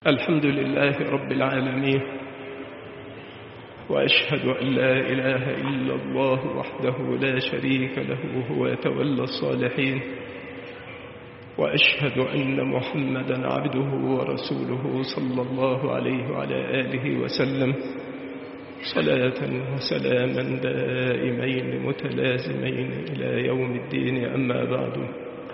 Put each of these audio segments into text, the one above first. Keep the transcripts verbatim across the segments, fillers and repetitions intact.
الحمد لله رب العالمين، وأشهد أن لا إله إلا الله وحده لا شريك له هو يتولى الصالحين، وأشهد أن محمدا عبده ورسوله صلى الله عليه وعلى آله وسلم صلاة وسلاما دائمين متلازمين إلى يوم الدين. أما بعد،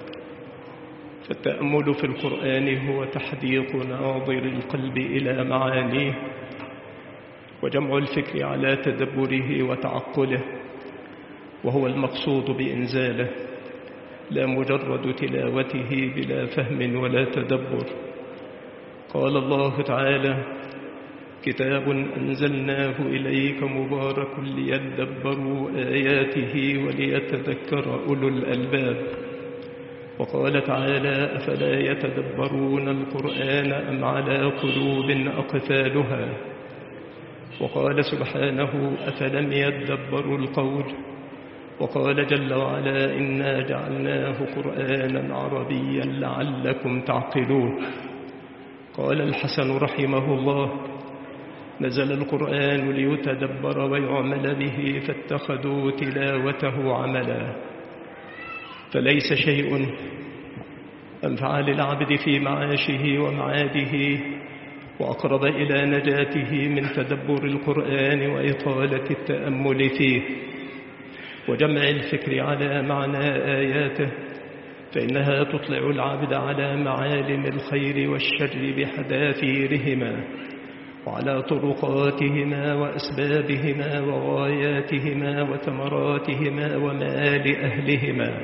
فالتأمل في القرآن هو تحديق ناظر القلب إلى معانيه، وجمع الفكر على تدبره وتعقله، وهو المقصود بإنزاله، لا مجرد تلاوته بلا فهم ولا تدبر. قال الله تعالى: كتاب أنزلناه إليك مبارك ليدبروا آياته وليتذكر أولو الألباب. وقال تعالى: أفلا يتدبرون القرآن أم على قلوب أقفالها. وقال سبحانه: أفلم يدبروا القول. وقال جل وعلا: إنا جعلناه قرآنا عربيا لعلكم تعقلون. قال الحسن رحمه الله: نزل القرآن ليتدبر ويعمل به فاتخذوا تلاوته عملا. فليس شيء أنفع للعبد في معاشه ومعاده وأقرب إلى نجاته من تدبر القرآن وإطالة التأمل فيه وجمع الفكر على معنى آياته، فإنها تطلع العبد على معالم الخير والشر بحذافيرهما، وعلى طرقاتهما وأسبابهما وغاياتهما وثمراتهما ومآل أهلهما،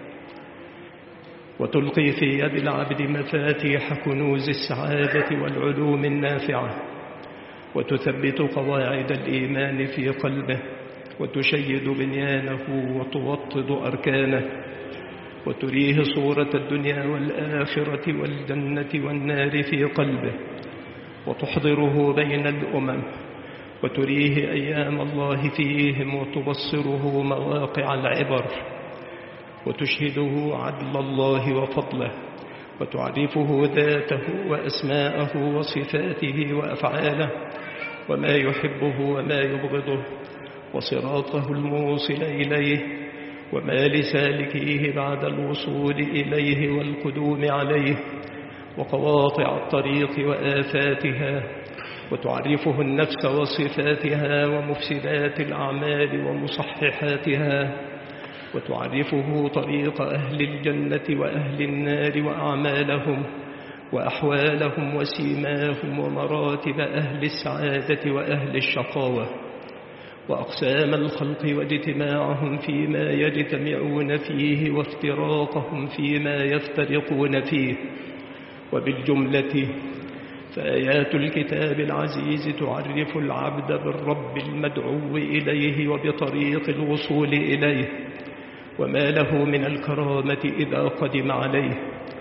وتلقي في يد العبد مفاتيح كنوز السعادة والعلوم النافعة، وتثبت قواعد الإيمان في قلبه، وتشيد بنيانه وتوطد أركانه، وتريه صورة الدنيا والآخرة والجنة والنار في قلبه، وتحضره بين الأمم، وتريه أيام الله فيهم، وتبصره مواقع العبر، وتشهده عدل الله وفضله، وتعرفه ذاته وأسماءه وصفاته وأفعاله، وما يحبه وما يبغضه، وصراطه الموصل إليه، وما لسالكيه بعد الوصول إليه والقدوم عليه، وقواطع الطريق وآفاتها، وتعرفه النفس وصفاتها ومفسدات الأعمال ومصححاتها، وتعرفه طريق أهل الجنة وأهل النار وأعمالهم وأحوالهم وسيماهم ومراتب أهل السعادة وأهل الشقاوة، وأقسام الخلق واجتماعهم فيما يجتمعون فيه وافتراقهم فيما يفترقون فيه. وبالجملة فآيات الكتاب العزيز تعرف العبد بالرب المدعو إليه وبطريق الوصول إليه، وما له من الكرامة إذا قدم عليه،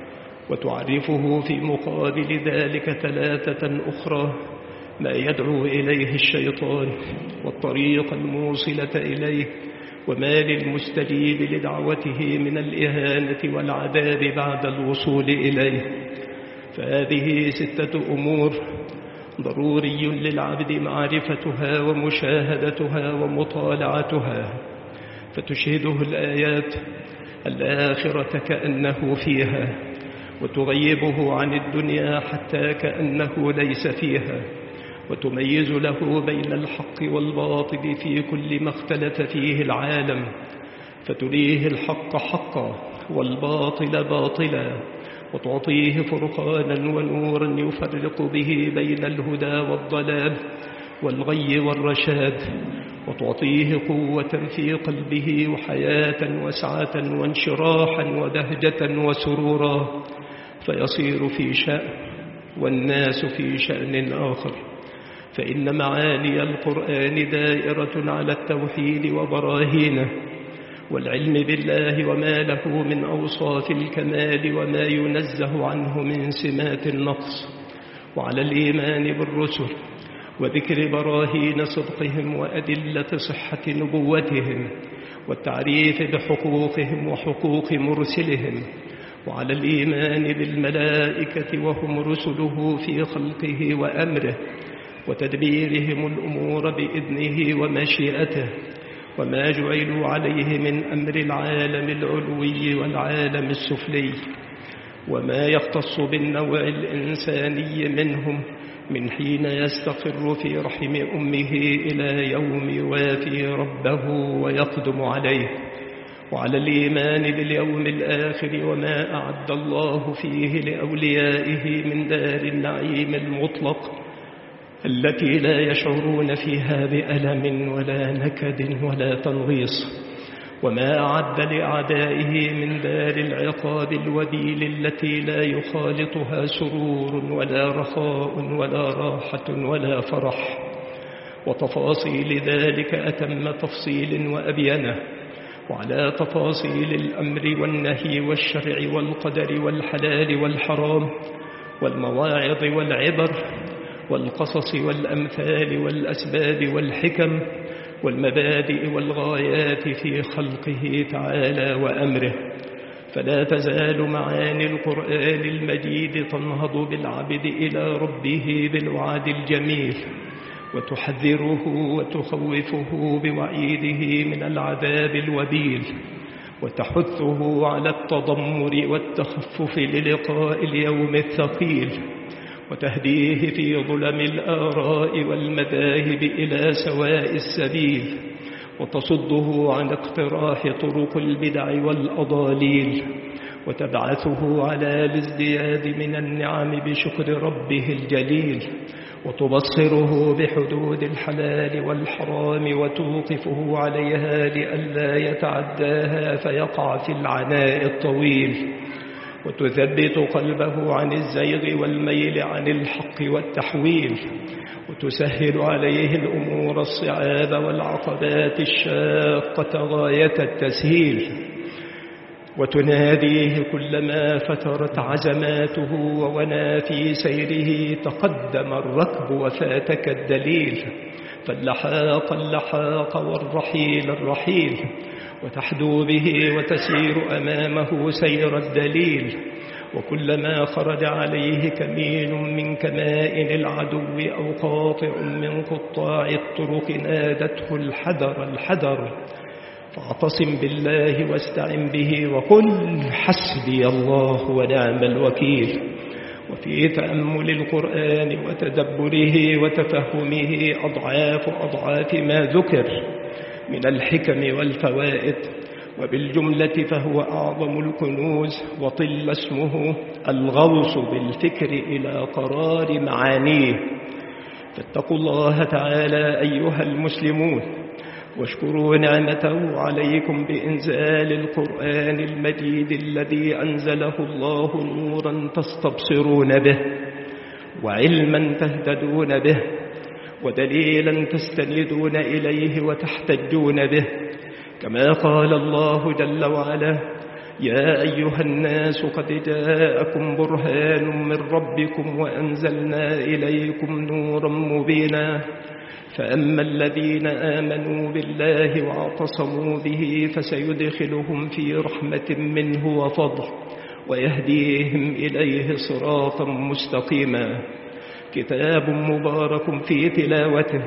وتعرفه في مقابل ذلك ثلاثة أخرى: ما يدعو إليه الشيطان، والطريق الموصلة إليه، وما للمستجيب لدعوته من الإهانة والعذاب بعد الوصول إليه. فهذه ستة أمور ضروري للعبد معرفتها ومشاهدتها ومطالعتها، فتشهده الآيات الآخرة كأنه فيها، وتغيبه عن الدنيا حتى كأنه ليس فيها، وتميز له بين الحق والباطل في كل ما اختلف فيه العالم، فتريه الحق حقا والباطل باطلا، وتعطيه فرقانا ونورا يفرق به بين الهدى والضلال والغي والرشاد، وتعطيه قوة في قلبه وحياة وسعة وانشراحا وبهجة وسرورا، فيصير في شأن والناس في شأن آخر. فإن معاني القرآن دائرة على التوحيد وبراهينه، والعلم بالله وما له من أوصاف الكمال وما ينزه عنه من سمات النقص، وعلى الإيمان بالرسل وذكر براهين صدقهم وأدلة صحة نبوتهم، والتعريف بحقوقهم وحقوق مرسلهم، وعلى الإيمان بالملائكة وهم رسله في خلقه وأمره وتدبيرهم الأمور بإذنه ومشيئته، وما جعلوا عليه من أمر العالم العلوي والعالم السفلي، وما يختص بالنوع الإنساني منهم من حين يستقر في رحم أمه إلى يوم يوافي ربه ويقدم عليه، وعلى الإيمان باليوم الآخر وما أعد الله فيه لأوليائه من دار النعيم المطلق التي لا يشعرون فيها بألم ولا نكد ولا تنغيص، وما أعد لأعدائه من دار العقاب الوبيل التي لا يخالطها سرور ولا رخاء ولا راحة ولا فرح، وتفاصيل ذلك أتم تفصيل وأبينه، وعلى تفاصيل الأمر والنهي والشرع والقدر والحلال والحرام والمواعظ والعبر والقصص والأمثال والأسباب والحكم والمبادئ والغايات في خلقه تعالى وأمره. فلا تزال معاني القرآن المجيد تنهض بالعبد إلى ربه بالوعد الجميل، وتحذره وتخوفه بوعيده من العذاب الوبيل، وتحثه على التضمر والتخفف للقاء اليوم الثقيل، وتهديه في ظلم الآراء والمذاهب إلى سواء السبيل، وتصده عن اقتراح طرق البدع والأضاليل، وتبعثه على الازدياد من النعم بشكر ربه الجليل، وتبصره بحدود الحلال والحرام وتوقفه عليها لئلا يتعداها فيقع في العناء الطويل، وتثبت قلبه عن الزيغ والميل عن الحق والتحويل، وتسهل عليه الأمور الصعاب والعقبات الشاقة غاية التسهيل، وتناديه كلما فترت عزماته وونا في سيره تقدم الركب وفاتك الدليل، فاللحاق اللحاق والرحيل الرحيل، وتحدو به وتسير أمامه سير الدليل، وكلما خرج عليه كمين من كمائن العدو أو قاطع من قطاع الطرق نادته الحذر الحذر، فاعتصم بالله واستعن به وقل حسبي الله ونعم الوكيل. وفي تأمل القرآن وتدبره وتفهمه أضعاف أضعاف ما ذكر من الحكم والفوائد، وبالجملة فهو أعظم الكنوز، وطل اسمه الغوص بالفكر إلى قرار معانيه. فاتقوا الله تعالى أيها المسلمون، واشكروا نعمته عليكم بإنزال القرآن المجيد الذي أنزله الله نورا تستبصرون به، وعلما تهتدون به، ودليلا تستندون إليه وتحتجون به، كما قال الله جل وعلا: يا أيها الناس قد جاءكم برهان من ربكم وأنزلنا إليكم نورا مبينا، فأما الذين آمنوا بالله واعتصموا به فسيدخلهم في رحمة منه وفضل ويهديهم إليه صراطا مستقيما. كتاب مبارك في تلاوته،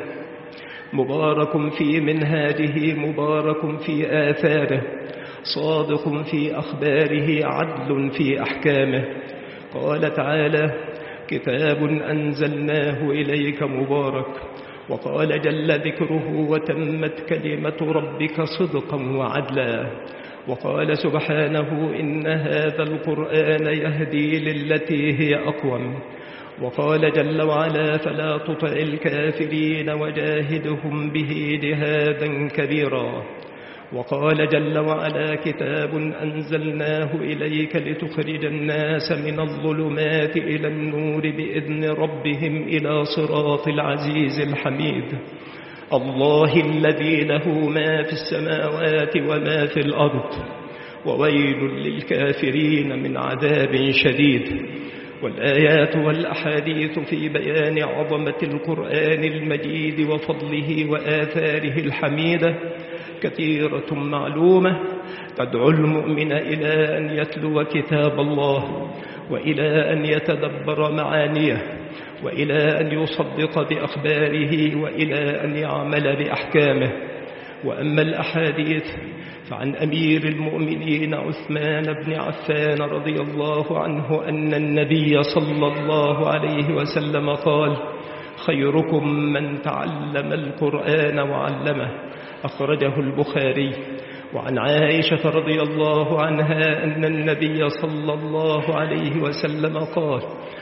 مبارك في منهاجه، مبارك في آثاره، صادق في أخباره، عدل في أحكامه. قال تعالى: كتاب أنزلناه إليك مبارك. وقال جل ذكره: وتمت كلمة ربك صدقا وعدلا. وقال سبحانه: إن هذا القرآن يهدي للتي هي أقوم. وقال جل وعلا: فلا تطع الكافرين وجاهدهم به جهادا كبيرا. وقال جل وعلا: كتاب أنزلناه إليك لتخرج الناس من الظلمات إلى النور بإذن ربهم إلى صراط العزيز الحميد، الله الذي له ما في السماوات وما في الأرض، وويل للكافرين من عذاب شديد. والآيات والأحاديث في بيان عظمة القرآن المجيد وفضله وآثاره الحميدة كثيرة معلومة تدعو المؤمن إلى أن يتلو كتاب الله، وإلى أن يتدبر معانيه، وإلى أن يصدق بأخباره، وإلى أن يعمل بأحكامه. وأما الأحاديث فعن أمير المؤمنين عثمان بن عفان رضي الله عنه أن النبي صلى الله عليه وسلم قال: خيركم من تعلم القرآن وعلمه، أخرجه البخاري. وعن عائشة رضي الله عنها أن النبي صلى الله عليه وسلم قال: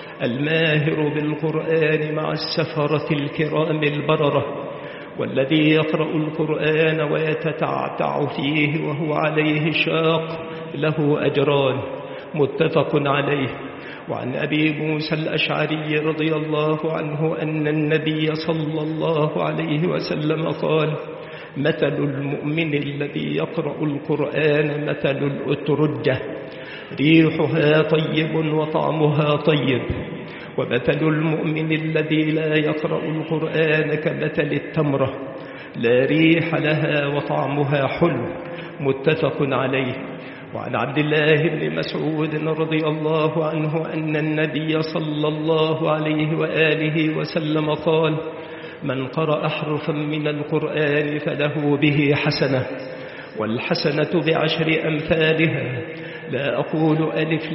الماهر بالقرآن مع السفرة الكرام البررة، والذي يقرأ القرآن ويتتعتع فيه وهو عليه شاق له أجران، متفق عليه. وعن أبي موسى الأشعري رضي الله عنه أن النبي صلى الله عليه وسلم قال: مثل المؤمن الذي يقرأ القرآن مثل الأترجة، ريحها طيب وطعمها طيب. ومثل المؤمن الذي لا يقرأ القرآن كمثل التمرة، لا ريح لها وطعمها حلو، متفق عليه. وعن عبد الله بن مسعود رضي الله عنه أن النبي صلى الله عليه وآله وسلم قال: من قرأ حرفا من القرآن فله به حسنة، والحسنة بعشر أمثالها. لا أقول ألف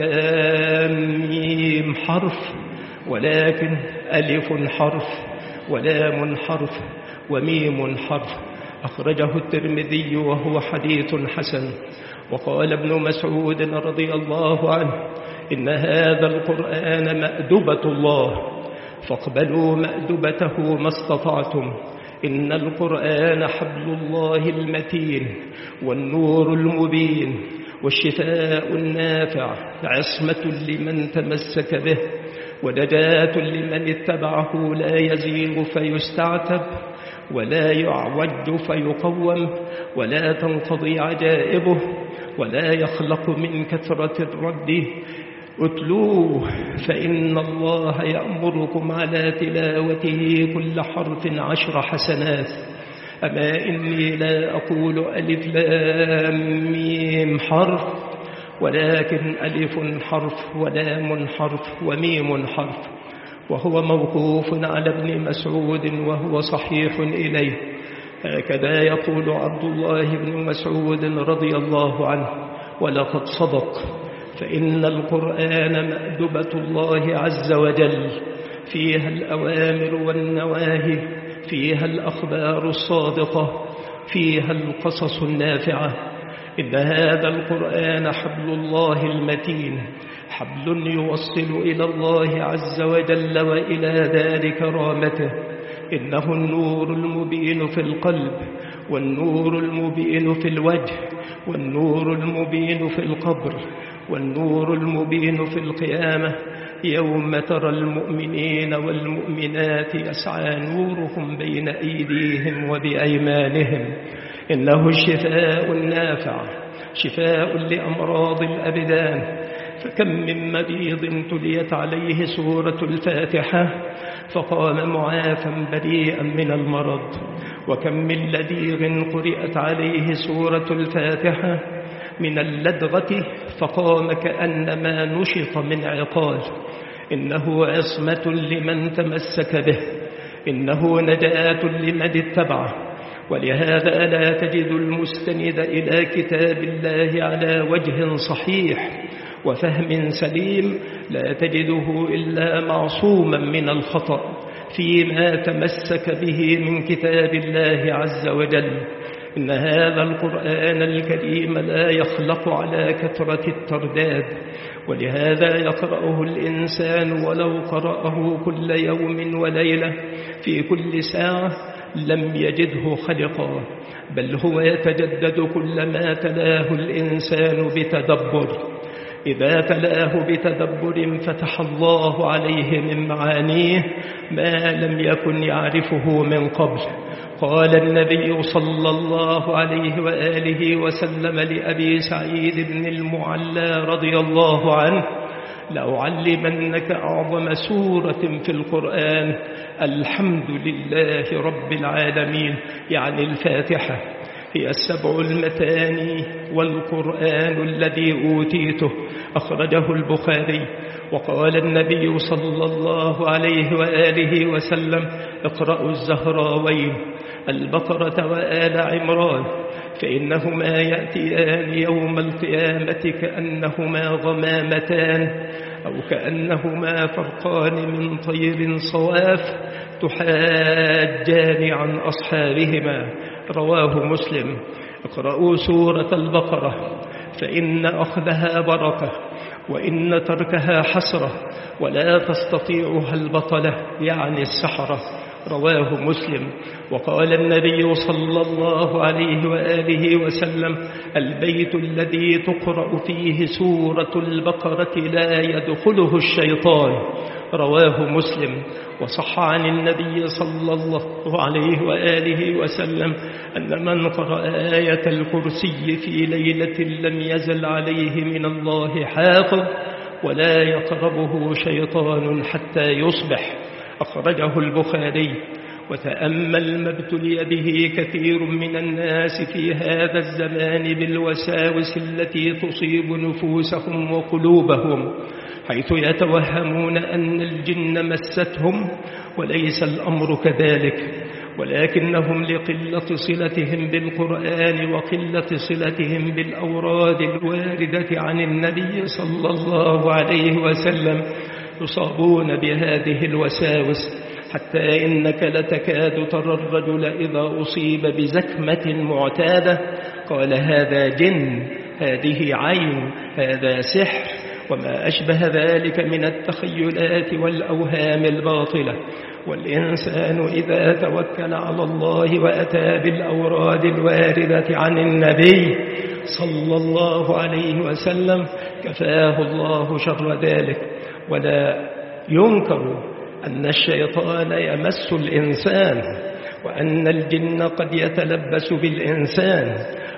لام ميم حرف، ولكن ألف حرف ولام حرف وميم حرف. أخرجه الترمذي وهو حديث حسن. وقال ابن مسعود رضي الله عنه: إن هذا القرآن مأدبة الله، فاقبلوا مأدبته ما استطعتم. إن القرآن حبل الله المتين، والنور المبين، والشفاء النافع، عصمة لمن تمسك به، ونجاة لمن اتبعه، لا يزيغ فيستعتب، ولا يعوج فيقوم، ولا تنقضي عجائبه، ولا يخلق من كثرة الرد. اتلوه فإن الله يأمركم على تلاوته كل حرف عشر حسنات. أما إني لا أقول ألف لام ميم حرف، ولكن ألف حرف ولام حرف وميم حرف. وهو موقوف على ابن مسعود وهو صحيح إليه. هكذا يقول عبد الله بن مسعود رضي الله عنه: ولقد صدق، فإن القرآن مأدبة الله عز وجل، فيها الأوامر والنواهي، فيها الأخبار الصادقة، فيها القصص النافعة. إن هذا القرآن حبل الله المتين، حبل يوصل إلى الله عز وجل وإلى دار كرامته. إنه النور المبين في القلب، والنور المبين في الوجه، والنور المبين في القبر، والنور المبين في القيامة، يوم ترى المؤمنين والمؤمنات يسعى نورهم بين أيديهم وبأيمانهم. إنه الشفاء النافع، شفاء لأمراض الأبدان. فكم من مريض تليت عليه سورة الفاتحة فقام معافا بريئا من المرض، وكم من لديغ قرئت عليه سورة الفاتحة من اللدغة فقام كأنما نشط من عقال. إنه عصمة لمن تمسك به، إنه نجاة لمن اتبعه. ولهذا لا تجد المستند إلى كتاب الله على وجه صحيح وفهم سليم، لا تجده إلا معصوما من الخطأ فيما تمسك به من كتاب الله عز وجل. إن هذا القرآن الكريم لا يخلق على كثرة الترداد، ولهذا يقرأه الإنسان ولو قرأه كل يوم وليلة في كل ساعة لم يجده خلقا، بل هو يتجدد كلما تلاه الإنسان بتدبر. إذا تلاه بتدبر فتح الله عليه من معانيه ما لم يكن يعرفه من قبل. قال النبي صلى الله عليه وآله وسلم لأبي سعيد بن المعلى رضي الله عنه: لأعلمنك أعظم سورة في القرآن الحمد لله رب العالمين، يعني الفاتحة. هي السبع المثاني والقرآن الذي أوتيته، أخرجه البخاري. وقال النبي صلى الله عليه وآله وسلم: اقرأوا الزهراوين البقرة وآل عمران، فإنهما يأتيان يوم القيامة كأنهما غمامتان أو كأنهما فرقان من طير صواف تحاجان عن أصحابهما، رواه مسلم. اقرأوا سورة البقرة فإن أخذها بركة وإن تركها حسرة، ولا تستطيعها البطلة يعني السحرة، رواه مسلم. وقال النبي صلى الله عليه وآله وسلم: البيت الذي تقرأ فيه سورة البقرة لا يدخله الشيطان، رواه مسلم. وصح عن النبي صلى الله عليه وآله وسلم أن من قرأ آية الكرسي في ليلة لم يزل عليه من الله حافظ ولا يقربه شيطان حتى يصبح، أخرجه البخاري. وتأمل ما ابتلي به كثير من الناس في هذا الزمان بالوساوس التي تصيب نفوسهم وقلوبهم، حيث يتوهمون أن الجن مستهم، وليس الأمر كذلك، ولكنهم لقلة صلتهم بالقرآن وقلة صلتهم بالأوراد الواردة عن النبي صلى الله عليه وسلم يصابون بهذه الوساوس، حتى إنك لتكاد ترى الرجل إذا أصيب بزكمة معتادة قال: هذا جن، هذه عين، هذا سحر، وما أشبه ذلك من التخيلات والأوهام الباطلة. والإنسان إذا توكل على الله وأتى بالأوراد الواردة عن النبي صلى الله عليه وسلم كفاه الله شر ذلك. ولا ينكر أن الشيطان يمس الإنسان وأن الجن قد يتلبس بالإنسان،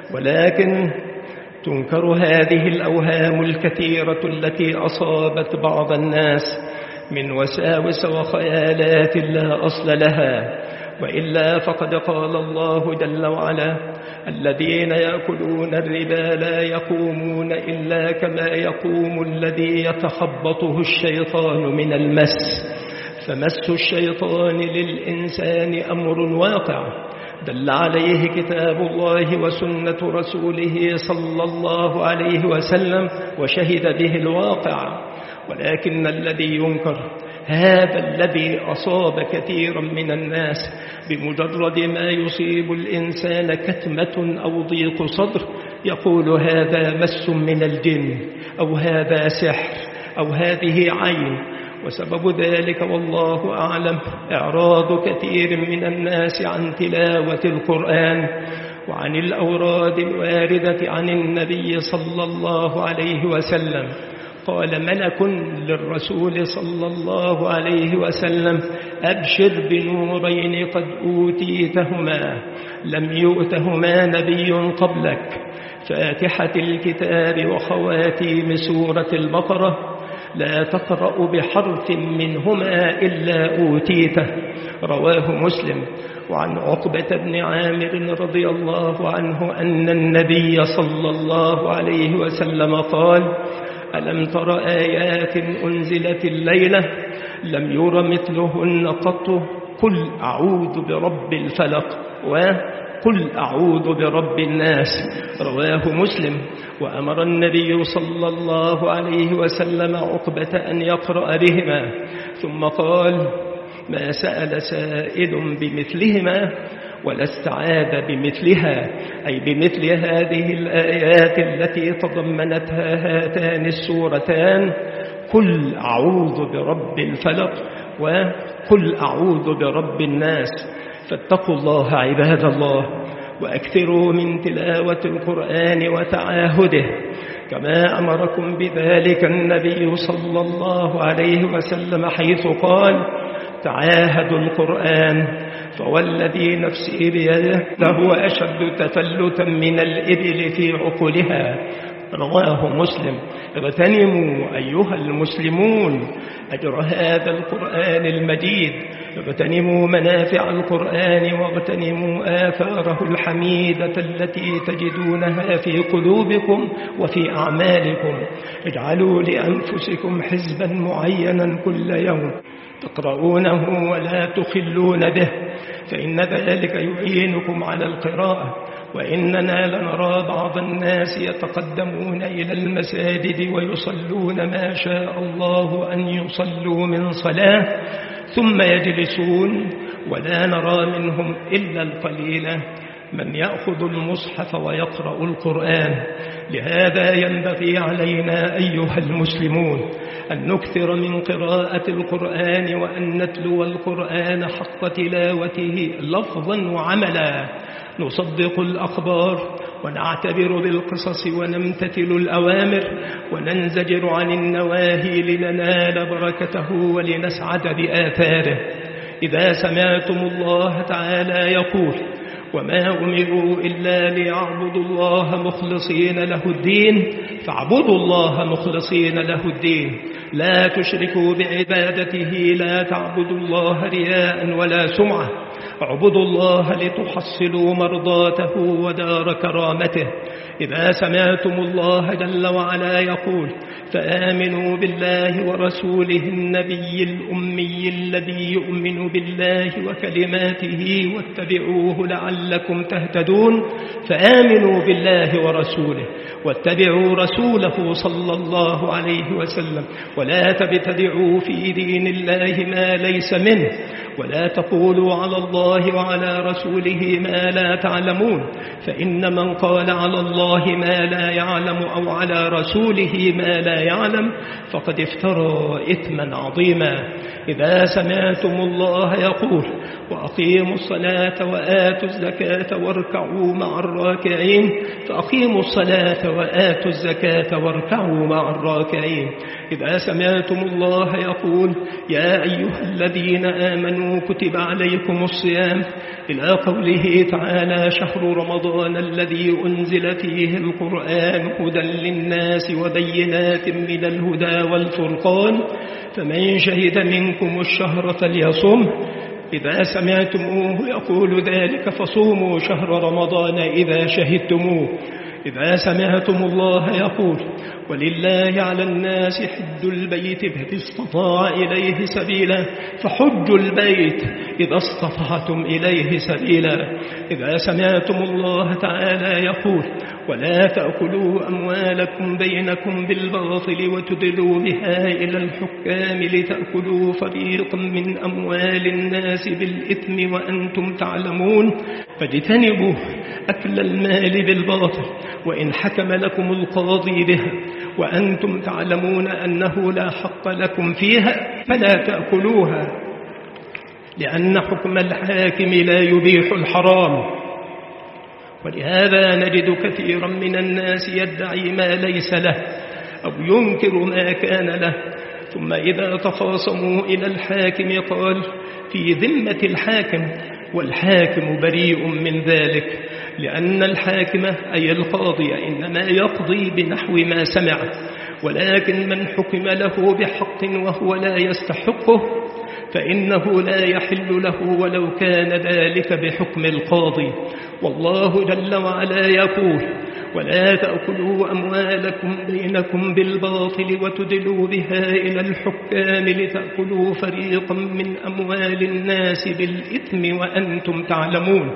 ولكن تنكر هذه الأوهام الكثيرة التي أصابت بعض الناس من وساوس وخيالات لا أصل لها. وإلا فقد قال الله جل وعلا: الذين يأكلون الربا لا يقومون إلا كما يقوم الذي يتخبطه الشيطان من المس. فمس الشيطان للإنسان أمر واقع دل عليه كتاب الله وسنة رسوله صلى الله عليه وسلم وشهد به الواقع. ولكن الذي ينكر هذا الذي أصاب كثيرا من الناس بمجرد ما يصيب الإنسان كتمة أو ضيق صدر يقول: هذا مس من الجن، أو هذا سحر، أو هذه عين. وسبب ذلك والله أعلم إعراض كثير من الناس عن تلاوة القرآن وعن الأوراد الواردة عن النبي صلى الله عليه وسلم. قال ملك للرسول صلى الله عليه وسلم: أبشر بنورين قد أوتيتهما لم يؤتهما نبي قبلك، فاتحة الكتاب وخواتيم سورة البقرة، لا تقرأ بحرف منهما إلا أوتيته، رواه مسلم. وعن عقبة بن عامر رضي الله عنه أن النبي صلى الله عليه وسلم قال: ألم تر آيات أنزلت الليلة لم ير مثلهن قط، قل أعوذ برب الفلق وقل أعوذ برب الناس، رواه مسلم. وأمر النبي صلى الله عليه وسلم عقبة أن يقرأ بهما، ثم قال: ما سأل سائل بمثلهما ولا استعاذ بمثلها، أي بمثل هذه الآيات التي تضمنتها هاتان السورتان: قل أعوذ برب الفلق وقل أعوذ برب الناس. فاتقوا الله عباد الله، وأكثروا من تلاوة القرآن وتعاهده، كما أمركم بذلك النبي صلى الله عليه وسلم، حيث قال: تعاهدوا القرآن فوالذي نفسي بيده لهو أشد تفلتا من الإبل في عقلها. رواه مسلم. اغتنموا أيها المسلمون أجر هذا القرآن المجيد، اغتنموا منافع القرآن واغتنموا آثاره الحميدة التي تجدونها في قلوبكم وفي أعمالكم. اجعلوا لأنفسكم حزبا معينا كل يوم تقرؤونه ولا تخلون به، فإن ذلك يعينكم على القراءة. وإننا لنرى بعض الناس يتقدمون إلى المساجد ويصلون ما شاء الله أن يصلوا من صلاة ثم يجلسون، ولا نرى منهم إلا القليل من يأخذ المصحف ويقرأ القرآن. لهذا ينبغي علينا أيها المسلمون أن نكثر من قراءة القرآن وأن نتلو القرآن حق تلاوته لفظا وعملا، نصدق الأخبار ونعتبر بالقصص ونمتثل الأوامر وننزجر عن النواهي لننال بركته ولنسعد بآثاره. إذا سمعتم الله تعالى يقول: وما أمروا إلا ليعبدوا الله مخلصين له الدين، فاعبدوا الله مخلصين له الدين، لا تشركوا بعبادته، لا تعبدوا الله رياء ولا سمعة، اعبدوا الله لتحصلوا مرضاته ودار كرامته. إذا سمعتم الله جل وعلا يقول: فآمنوا بالله ورسوله النبي الأمي الذي يؤمن بالله وكلماته واتبعوه لعلكم تهتدون، فآمنوا بالله ورسوله واتبعوا رسوله صلى الله عليه وسلم، ولا تبتدعوا في دين الله ما ليس منه، ولا تقولوا على الله وعلى رسوله ما لا تعلمون، فإن من قال على الله ما لا يعلم أو على رسوله ما لا يعلم فقد افترى إثما عظيما. إذا سمعتم الله يقول: وأقيموا الصلاة وآتوا الزكاة واركعوا مع الراكعين، فأقيموا الصلاة وآتوا الزكاة واركعوا مع الراكعين. إذا سمعتم الله يقول: يا أيها الذين آمنوا كتب عليكم الصيام، إلى قوله تعالى: شهر رمضان الذي أنزل فيه القرآن هدى للناس وبينات من الهدى والفرقان، فمن شهد منكم الشهر فليصم. إذا سمعتموه يقول ذلك فصوموا شهر رمضان إذا شهدتموه. إذا سمعتم الله يقول: ولله على الناس حج البيت فمن استطاع إليه سبيلا، فحجوا البيت إذا استطعتم إليه سبيلا. إذا سمعتم الله تعالى يقول: ولا تأكلوا أموالكم بينكم بالباطل وتدلوا بها إلى الحكام لتأكلوا فريقا من أموال الناس بالإثم وأنتم تعلمون، فاجتنبوا أكل المال بالباطل وإن حكم لكم القاضي بها وأنتم تعلمون أنه لا حق لكم فيها فلا تأكلوها، لأن حكم الحاكم لا يبيح الحرام. ولهذا نجد كثيرا من الناس يدعي ما ليس له أو ينكر ما كان له، ثم إذا تخاصموا إلى الحاكم قال: في ذمة الحاكم، والحاكم بريء من ذلك، لأن الحاكم أي القاضي إنما يقضي بنحو ما سمع، ولكن من حكم له بحق وهو لا يستحقه فإنه لا يحل له ولو كان ذلك بحكم القاضي. والله جل وعلا يقول: ولا تأكلوا أموالكم بينكم بالباطل وتدلوا بها إلى الحكام لتأكلوا فريقا من أموال الناس بالإثم وأنتم تعلمون.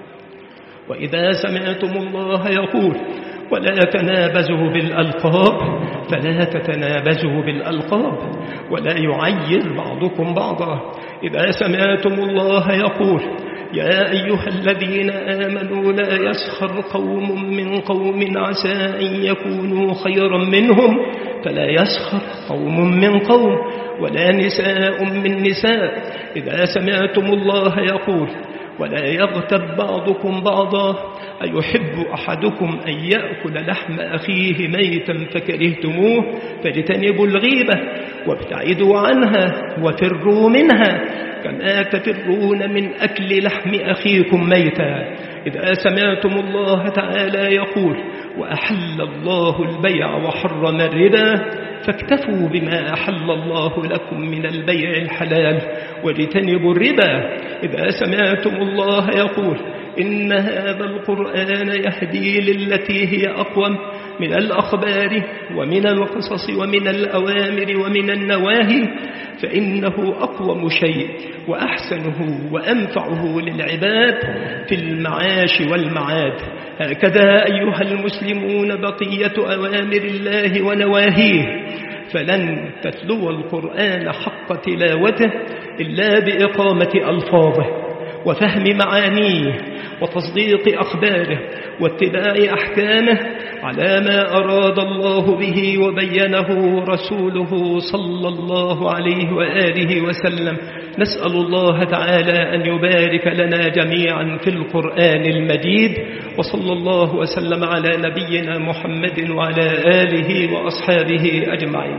وإذا سمعتم الله يقول: ولا تنابزوا بالألقاب، فلا تتنابزوا بالألقاب ولا يعير بعضكم بعضا. إذا سمعتم الله يقول: يا أيها الذين آمنوا لا يسخر قوم من قوم عسى أن يكونوا خيرا منهم، فلا يسخر قوم من قوم ولا نساء من نساء. إذا سمعتم الله يقول: ولا يغتب بعضكم بعضا أيحب أحدكم أن يأكل لحم أخيه ميتا فكرهتموه فاجتنبوا الغيبة وابتعدوا عنها وفروا منها كما تفرون من أكل لحم أخيكم ميتا. إذا سمعتم الله تعالى يقول وأحل الله البيع وحرم الربا فاكتفوا بما أحل الله لكم من البيع الحلال واجتنبوا الربا. إذا سمعتم الله يقول إن هذا القرآن يهدي للتي هي أقوم من الأخبار ومن القصص ومن الأوامر ومن النواهي فإنه أقوم شيء وأحسنه وأنفعه للعباد في المعاش والمعاد. هكذا أيها المسلمون بقية أوامر الله ونواهيه، فلن تتلو القرآن حق تلاوته إلا بإقامة ألفاظه وفهم معانيه وتصديق أخباره واتباع أحكامه على ما أراد الله به وبينه رسوله صلى الله عليه وآله وسلم. نسأل الله تعالى أن يبارك لنا جميعا في القرآن المجيد، وصلى الله وسلم على نبينا محمد وعلى آله وأصحابه أجمعين.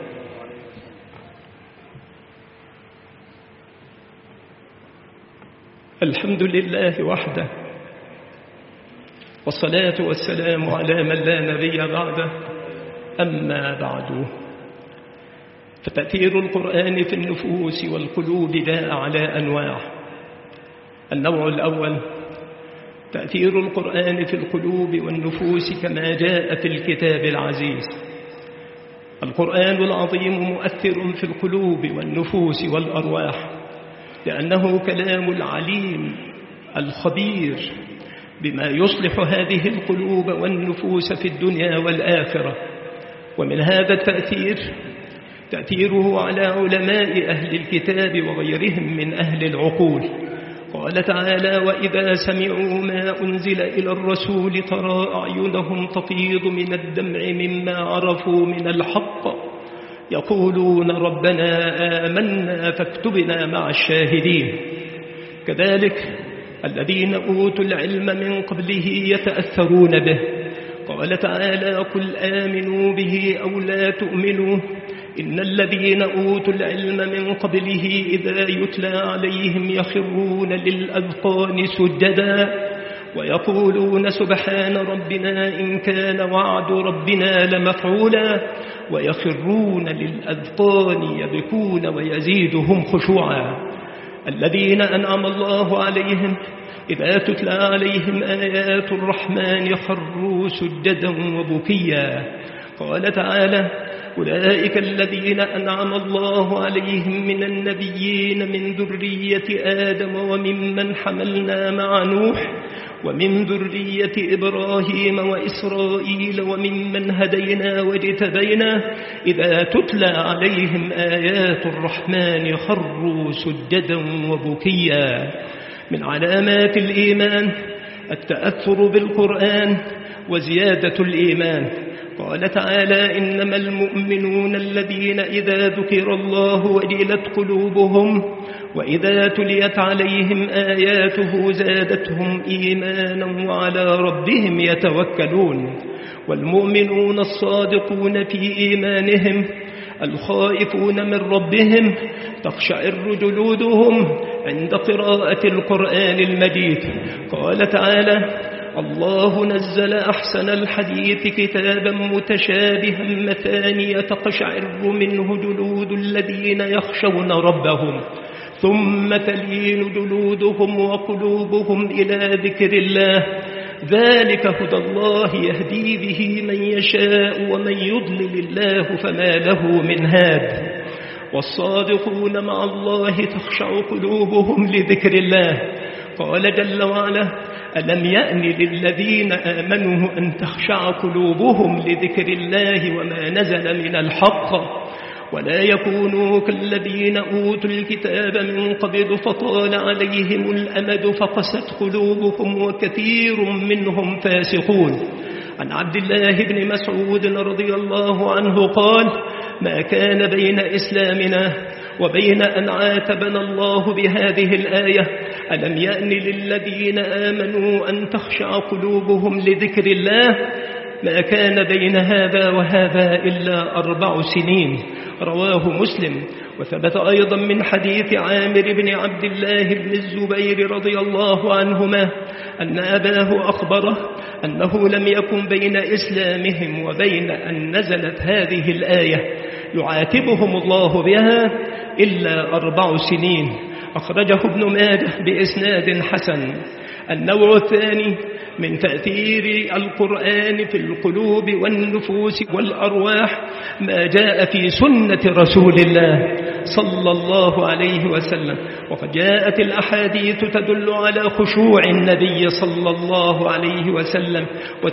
الحمد لله وحده، والصلاة والسلام على من لا نبي بعده. أما بعد، فتأثير القرآن في النفوس والقلوب جاء على أنواع. النوع الأول تأثير القرآن في القلوب والنفوس كما جاء في الكتاب العزيز. القرآن العظيم مؤثر في القلوب والنفوس والأرواح، لأنه كلام العليم الخبير بما يصلح هذه القلوب والنفوس في الدنيا والآخرة. ومن هذا التأثير تأثيره على علماء أهل الكتاب وغيرهم من أهل العقول. قال تعالى وإذا سمعوا ما أنزل إلى الرسول ترى أعينهم تفيض من الدمع مما عرفوا من الحق يقولون ربنا آمنا فاكتبنا مع الشاهدين. كذلك الذين أوتوا العلم من قبله يتأثرون به. قال تعالى قل آمنوا به أو لا تؤمنوا إن الذين أوتوا العلم من قبله إذا يتلى عليهم يخرون للأذقان سجدا ويقولون سبحان ربنا إن كان وعد ربنا لمفعولا ويخرون للأذقان يبكون ويزيدهم خشوعا. الذين أنعم الله عليهم إذا تتلى عليهم آيات الرحمن خروا سجدا وبكيا. قال تعالى أولئك الذين أنعم الله عليهم من النبيين من ذرية آدم وممن حملنا مع نوح ومن ذرية إبراهيم وإسرائيل وممن هدينا واجتبينا إذا تتلى عليهم آيات الرحمن خروا سجدا وبكيا. من علامات الإيمان التأثر بالقرآن وزيادة الإيمان. قال تعالى إنما المؤمنون الذين إذا ذكر الله وجلت قلوبهم وإذا تليت عليهم آياته زادتهم إيمانا وعلى ربهم يتوكلون. والمؤمنون الصادقون في إيمانهم الخائفون من ربهم تخشعر جلودهم عند قراءة القرآن المجيد. قال تعالى الله نزل أحسن الحديث كتابا متشابها مثانية تقشعر منه جلود الذين يخشون ربهم ثم تلين جلودهم وقلوبهم إلى ذكر الله ذلك هدى الله يهدي به من يشاء ومن يضلل الله فما له من هاد. والصادقون مع الله تخشع قلوبهم لذكر الله. قال جل وعلا ألم يأن للذين آمنوا أن تخشع قلوبهم لذكر الله وما نزل من الحق ولا يكونوا كالذين أوتوا الكتاب من قبل فطال عليهم الأمد فقست قلوبهم وكثير منهم فاسقون. عن عبد الله بن مسعود رضي الله عنه قال ما كان بين إسلامنا وبين أن عاتبنا الله بهذه الآية ألم يأن للذين آمنوا أن تخشع قلوبهم لذكر الله؟ ما كان بين هذا وهذا إلا أربع سنين. رواه مسلم. وثبت أيضا من حديث عامر بن عبد الله بن الزبير رضي الله عنهما أن أباه أخبره أنه لم يكن بين إسلامهم وبين أن نزلت هذه الآية يعاتبهم الله بها إلا أربع سنين. أخرجه ابن ماجه بإسناد حسن. النوع الثاني من تأثير القرآن في القلوب والنفوس والأرواح ما جاء في سنة رسول الله صلى الله عليه وسلم. وقد جاءت الأحاديث تدل على خشوع النبي صلى الله عليه وسلم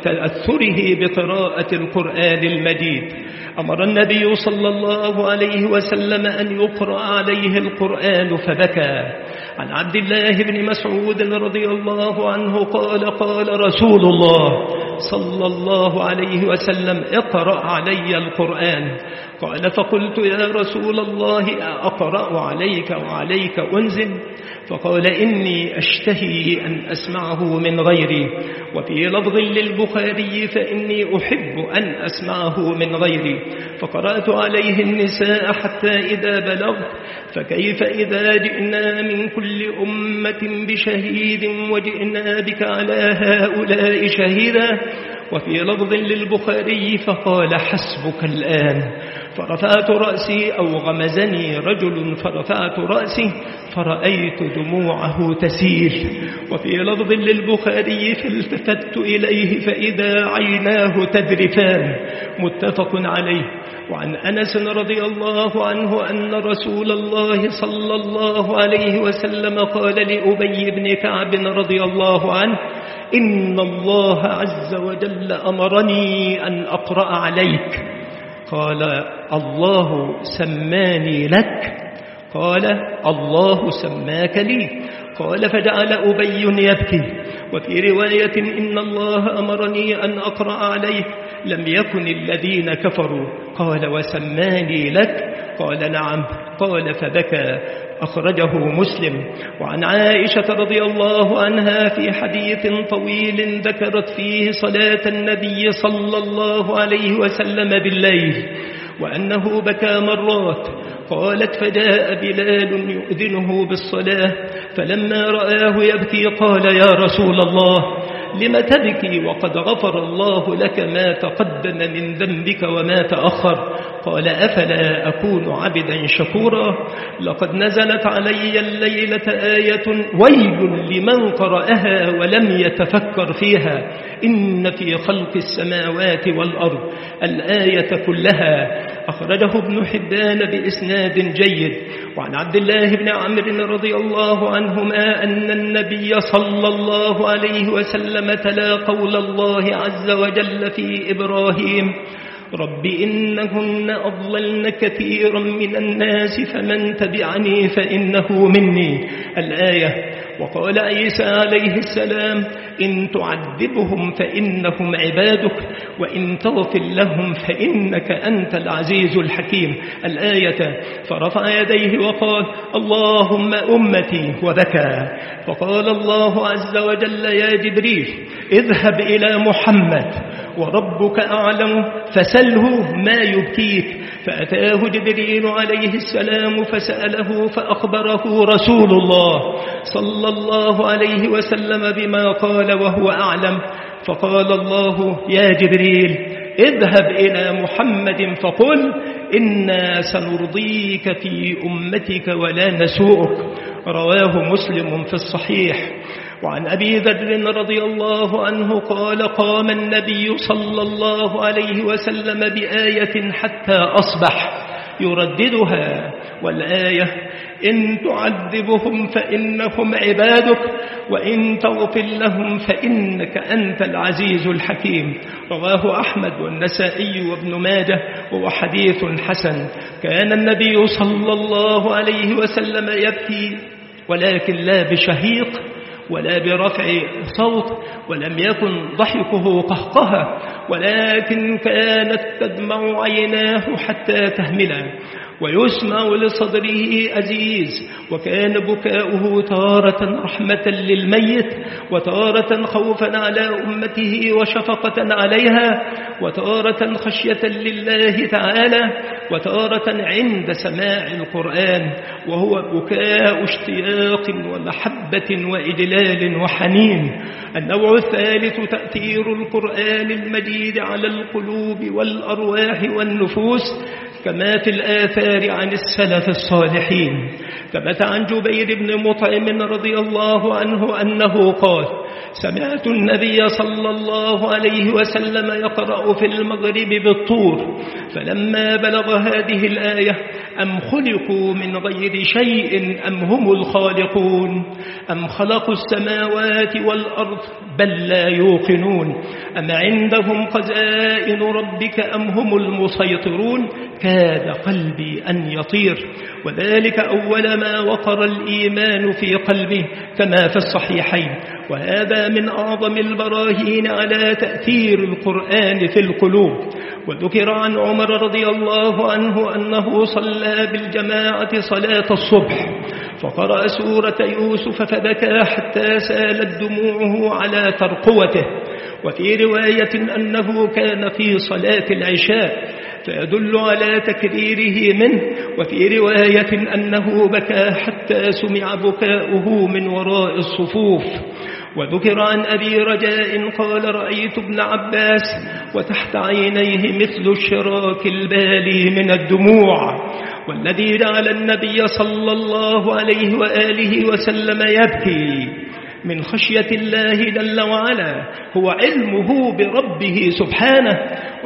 وتأثره بقراءة القرآن المجيد. أمر النبي صلى الله عليه وسلم أن يقرأ عليه القرآن فبكى. عن عبد الله بن مسعود رضي الله عنه قال قال رسول الله صلى الله عليه وسلم اقرأ علي القرآن. قال فقلت يا رسول الله أقرأ عليك وعليك أنزل؟ فقال إني أشتهي أن أسمعه من غيري. وفي لفظ للبخاري فإني أحب أن أسمعه من غيري. فقرأت عليه النساء حتى إذا بلغت فكيف إذا جئنا من كل أمة بشهيد وجئنا بك على هؤلاء شهيدا. وفي لفظ للبخاري فقال حسبك الآن. فرفعت رأسي أو غمزني رجل فرفعت رأسي فرأيت دموعه تسيل. وفي لفظ للبخاري فالتفت إليه فإذا عيناه تذرفان. متفق عليه. وعن أنس رضي الله عنه أن رسول الله صلى الله عليه وسلم قال لأبي بن كعب رضي الله عنه إن الله عز وجل أمرني أن أقرأ عليك. قال الله سماني لك؟ قال الله سماك لي. قال فجعل أبي يبكي. وفي رواية إن الله أمرني أن أقرأ عليك لم يكن الذين كفروا. قال وسماني لك؟ قال نعم. قال فبكى. أخرجه مسلم. وعن عائشة رضي الله عنها في حديث طويل ذكرت فيه صلاة النبي صلى الله عليه وسلم بالليل وأنه بكى مرات. قالت فجاء بلال يؤذنه بالصلاة فلما رآه يبكي قال يا رسول الله لم تبكي وقد غفر الله لك ما تقدم من ذنبك وما تأخر؟ قال أفلا أكون عبدا شكورا؟ لقد نزلت علي الليلة آية ويل لمن قرأها ولم يتفكر فيها إن في خلق السماوات والأرض الآية كلها. أخرجه ابن حبان بإسناد جيد. وعن عبد الله بن عمرو رضي الله عنهما أن النبي صلى الله عليه وسلم تلا قول الله عز وجل في إبراهيم رب إنهن أضللن كثيرا من الناس فمن تبعني فإنه مني الآية. وقال عيسى عليه السلام إن تعذبهم فإنهم عبادك وإن تغفر لهم فإنك أنت العزيز الحكيم الآية. فرفع يديه وقال اللهم أمتي وبكى. فقال الله عز وجل يا جبريل اذهب إلى محمد وربك أعلم فسله ما يبكيك. فأتاه جبريل عليه السلام فسأله فأخبره رسول الله صلى الله عليه وسلم بما قال وهو أعلم. فقال الله يا جبريل اذهب إلى محمد فقل إنا سنرضيك في أمتك ولا نسوءك. رواه مسلم في الصحيح. وعن أبي ذر رضي الله عنه قال قام النبي صلى الله عليه وسلم بآية حتى أصبح يرددها والآية إن تعذبهم فإنهم عبادك وإن تغفر لهم فإنك أنت العزيز الحكيم. رواه أحمد والنسائي وابن ماجه وهو حديث حسن. كان النبي صلى الله عليه وسلم يبكي ولكن لا بشهيق ولا برفع صوت، ولم يكن ضحكه قهقها، ولكن كانت تدمع عيناه حتى تهملا، ويسمع لصدره أزيز، وكان بكاؤه تارة رحمة للميت، وتارة خوفا على أمته وشفقة عليها، وتارة خشية لله تعالى، وتارة عند سماع القرآن، وهو بكاء اشتياق ومحبة وإجلال وحنين. النوع الثالث تأثير القرآن المجيد على القلوب والأرواح والنفوس، كما في الآثار عن السلف الصالحين. ثبت عن جبير بن مطعم رضي الله عنه أنه قال: سمعت النبي صلى الله عليه وسلم يقرأ في المغرب بالطور، فلما بلغ هذه الآية: أم خلقوا من غير شيء أم هم الخالقون، أم خلقوا السماوات والأرض بل لا يوقنون، أم عندهم خزائن ربك أم هم المسيطرون، كاد قلبي أن يطير. وذلك أول ما وقر الإيمان في قلبه كما في الصحيحين. وهذا من أعظم البراهين على تأثير القرآن في القلوب. وذكر عن عمر رضي الله عنه أنه صلى بالجماعة صلاة الصبح، فقرأ سورة يوسف فبكى حتى سالت دموعه على ترقوته. وفي رواية أنه كان في صلاة العشاء، فيدل على تكريره منه. وفي رواية أنه بكى حتى سمع بكاؤه من وراء الصفوف. وذكر عن أبي رجاء قال: رأيت ابن عباس وتحت عينيه مثل الشراك البالي من الدموع، والذي جعل النبي صلى الله عليه وآله وسلم يبكي من خشية الله جل وعلا هو علمه بربه سبحانه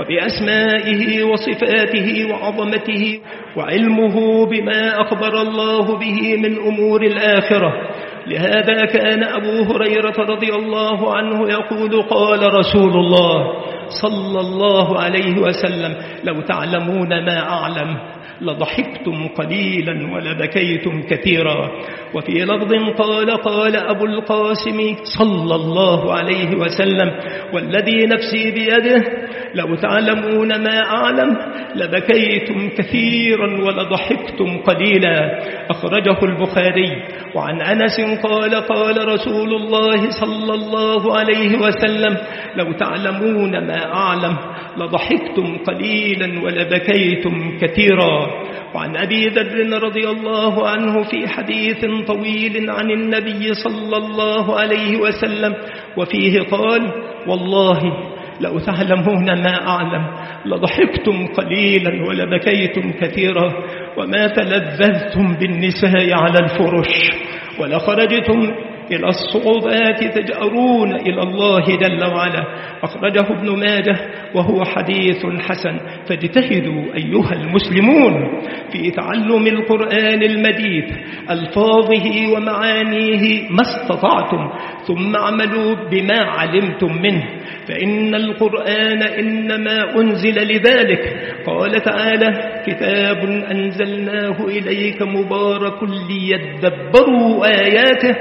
وبأسمائه وصفاته وعظمته، وعلمه بما أخبر الله به من أمور الآخرة. لهذا كان أبو هريرة رضي الله عنه يقول: قال رسول الله صلى الله عليه وسلم: لو تعلمون ما أعلم لضحكتم قليلا ولبكيتم كثيرا. وفي لفظ قال: قال أبو القاسم صلى الله عليه وسلم: والذي نفسي بيده لو تعلمون ما أعلم لبكيتم كثيرا ولضحكتم قليلا. أخرجه البخاري. وعن أنس قال: قال رسول الله صلى الله عليه وسلم: لو تعلمون ما أعلم لضحكتم قليلا ولبكيتم كثيرا. وعن أبي ذر رضي الله عنه في حديث طويل عن النبي صلى الله عليه وسلم، وفيه قال: والله لو تعلمون ما أعلم لضحكتم قليلا ولبكيتم كثيرا، وما تلذذتم بالنساء على الفرش، ولخرجتم إلى الصعوبات تجأرون إلى الله جل وعلا. أخرجه ابن ماجه وهو حديث حسن. فاجتهدوا أيها المسلمون في تعلم القرآن المجيد ألفاظه ومعانيه ما استطعتم، ثم اعملوا بما علمتم منه، فإن القرآن إنما أنزل لذلك. قال تعالى: كتاب أنزلناه إليك مبارك ليدبروا آياته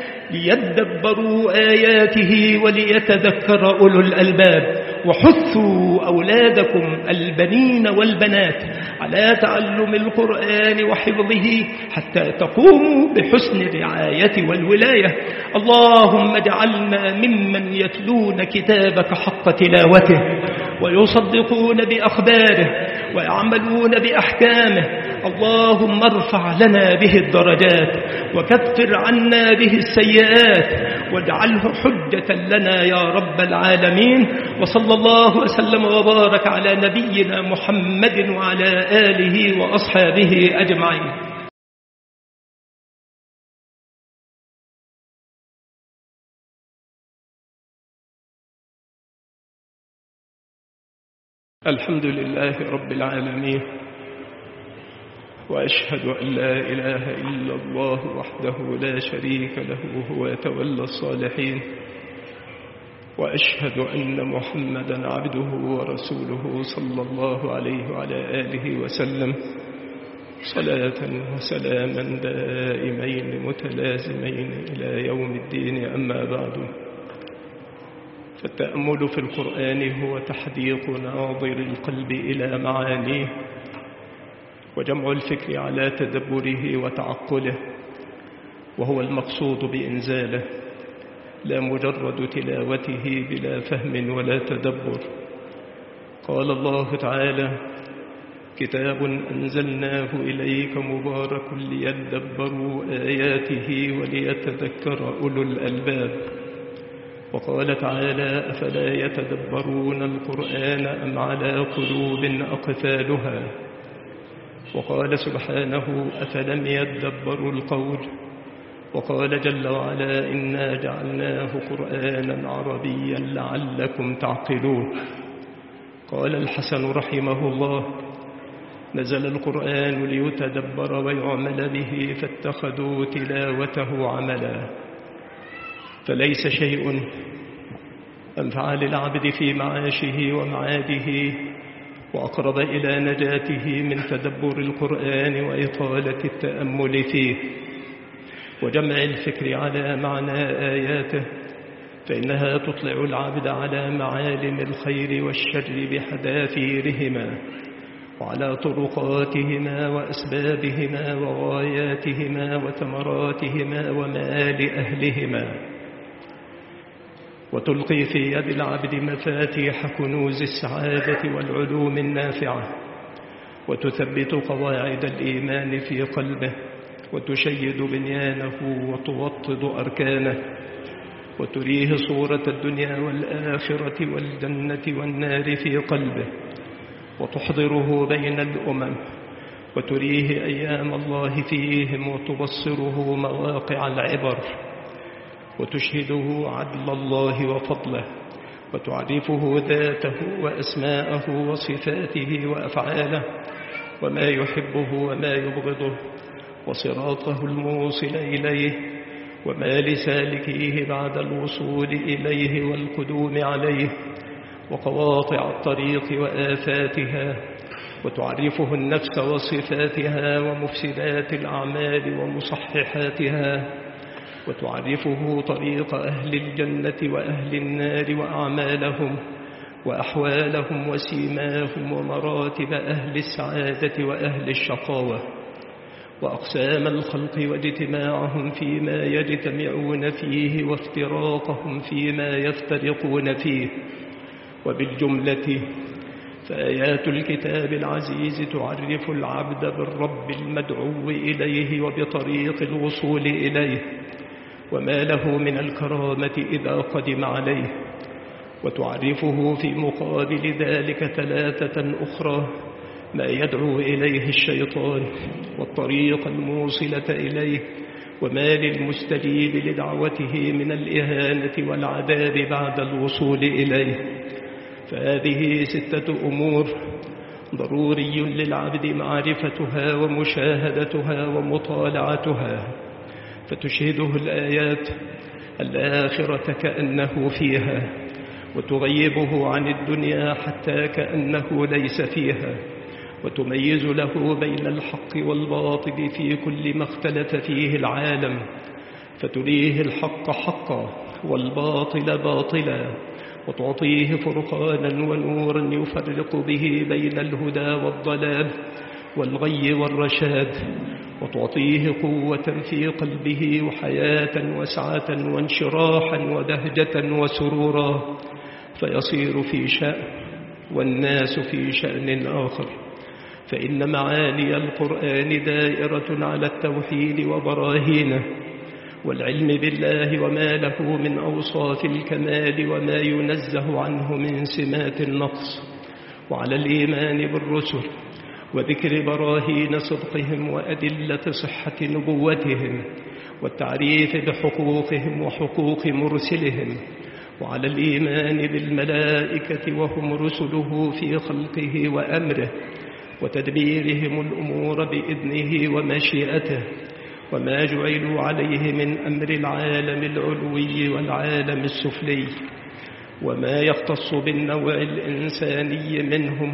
ليدبروا آياته وليتذكر أولو الألباب. وحثوا أولادكم البنين والبنات على تعلم القرآن وحفظه حتى تقوموا بحسن الرعاية والولاية. اللهم اجعلنا ممن يتلون كتابك حق تلاوته ويصدقون بأخباره ويعملون بأحكامه. اللهم ارفع لنا به الدرجات وكفر عنا به السيئات واجعله حجة لنا يا رب العالمين. وصلى الله وسلم وبارك على نبينا محمد وعلى آله وأصحابه أجمعين. الحمد لله رب العالمين، وأشهد أن لا إله إلا الله وحده لا شريك له هو يتولى الصالحين، وأشهد أن محمدا عبده ورسوله صلى الله عليه وعلى آله وسلم. صلاة وسلاما دائمين متلازمين إلى يوم الدين. أما بعد، فالتأمل في القرآن هو تحديق ناظر القلب إلى معانيه، وجمع الفكر على تدبره وتعقله، وهو المقصود بإنزاله، لا مجرد تلاوته بلا فهم ولا تدبر. قال الله تعالى: كتاب أنزلناه إليك مبارك ليدبروا آياته وليتذكر أولو الألباب. وقال تعالى: أفلا يتدبرون القرآن أم على قلوب أقفالها. وقال سبحانه: أفلم يدبروا القول. وقال جل وعلا: إنا جعلناه قرآنا عربيا لعلكم تعقلون. قال الحسن رحمه الله: نزل القرآن ليتدبر ويعمل به فاتخذوا تلاوته عملا. فليس شيء أنفع للعبد في معاشه ومعاده وأقرب إلى نجاته من تدبر القرآن وإطالة التأمل فيه وجمع الفكر على معنى آياته، فإنها تطلع العبد على معالم الخير والشر بحذافيرهما، وعلى طرقاتهما وأسبابهما وغاياتهما وثمراتهما ومآل أهلهما، وتلقي في يد العبد مفاتيح كنوز السعادة والعلوم النافعة، وتثبت قواعد الإيمان في قلبه، وتشيد بنيانه وتوطد أركانه، وتريه صورة الدنيا والآخرة والجنة والنار في قلبه، وتحضره بين الأمم، وتريه أيام الله فيهم، وتبصره مواقع العبر، وتشهده عدل الله وفضله، وتعرفه ذاته وأسماءه وصفاته وأفعاله، وما يحبه وما يبغضه، وصراطه الموصل إليه، وما لسالكيه بعد الوصول إليه والقدوم عليه، وقواطع الطريق وآفاتها، وتعرفه النفس وصفاتها ومفسدات الأعمال ومصححاتها، وتعرفه طريق أهل الجنة وأهل النار وأعمالهم وأحوالهم وسيماهم ومراتب أهل السعادة وأهل الشقاوة، وأقسام الخلق واجتماعهم فيما يجتمعون فيه وافتراقهم فيما يفترقون فيه. وبالجملة فآيات الكتاب العزيز تعرف العبد بالرب المدعو إليه وبطريق الوصول إليه، وما له من الكرامة إذا قدم عليه، وتعرفه في مقابل ذلك ثلاثة أخرى: ما يدعو إليه الشيطان، والطريق الموصلة إليه، وما للمستجيب لدعوته من الإهانة والعذاب بعد الوصول إليه. فهذه ستة أمور ضروري للعبد معرفتها ومشاهدتها ومطالعتها، فتشهده الآيات الآخرة كأنه فيها، وتغيبه عن الدنيا حتى كأنه ليس فيها، وتميز له بين الحق والباطل في كل ما اختلف فيه العالم، فتريه الحق حقا والباطل باطلا، وتعطيه فرقانا ونورا يفرق به بين الهدى والضلال والغي والرشاد، وتعطيه قوة في قلبه وحياة وسعة وانشراحا وبهجة وسرورا، فيصير في شأن والناس في شأن آخر. فإن معاني القرآن دائرة على التوحيد وبراهينه، والعلم بالله وما له من أوصاف الكمال وما ينزه عنه من سمات النقص، وعلى الإيمان بالرسل وذكر براهين صدقهم وأدلة صحة نبوتهم، والتعريف بحقوقهم وحقوق مرسلهم، وعلى الإيمان بالملائكة وهم رسله في خلقه وأمره وتدبيرهم الأمور بإذنه ومشيئته، وما جعلوا عليه من أمر العالم العلوي والعالم السفلي، وما يختص بالنوع الإنساني منهم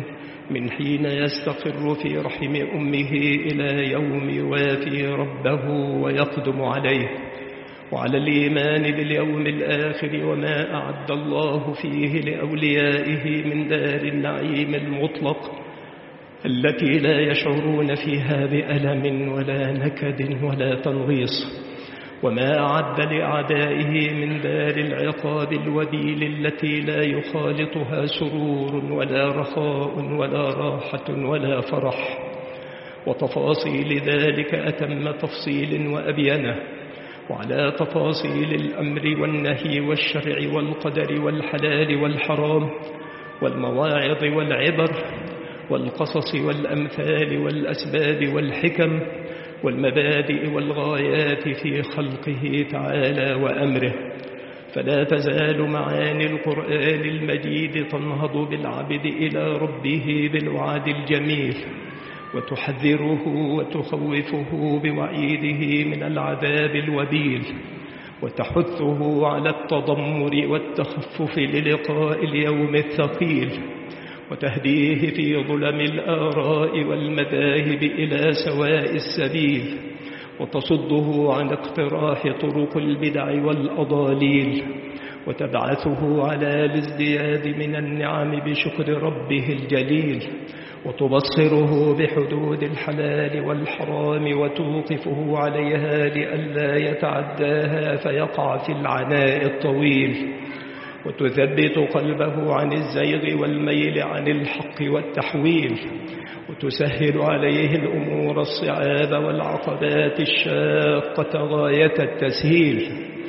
من حين يستقر في رحم أمه إلى يوم يوافي ربه ويقدم عليه، وعلى الإيمان باليوم الآخر وما أعد الله فيه لأوليائه من دار النعيم المطلق التي لا يشعرون فيها بألم ولا نكد ولا تنغيص، وما أعد لأعدائه من دار العقاب الوبيل التي لا يخالطها سرور ولا رخاء ولا راحة ولا فرح. وتفاصيل ذلك أتم تفصيل وأبينه، وعلى تفاصيل الأمر والنهي والشرع والقدر والحلال والحرام والمواعظ والعبر والقصص والأمثال والأسباب والحكم والمبادئ والغايات في خلقه تعالى وأمره. فلا تزال معاني القرآن المجيد تنهض بالعبد إلى ربه بالوعد الجميل، وتحذره وتخوفه بوعيده من العذاب الوبيل، وتحثه على التضمر والتخفف للقاء اليوم الثقيل، وتهديه في ظلم الآراء والمذاهب إلى سواء السبيل، وتصده عن اقتراح طرق البدع والأضاليل، وتبعثه على الازدياد من النعم بشكر ربه الجليل، وتبصره بحدود الحلال والحرام وتوقفه عليها لئلا يتعداها فيقع في العناء الطويل، وتثبت قلبه عن الزيغ والميل عن الحق والتحويل، وتسهل عليه الأمور الصعاب والعقبات الشاقة غاية التسهيل،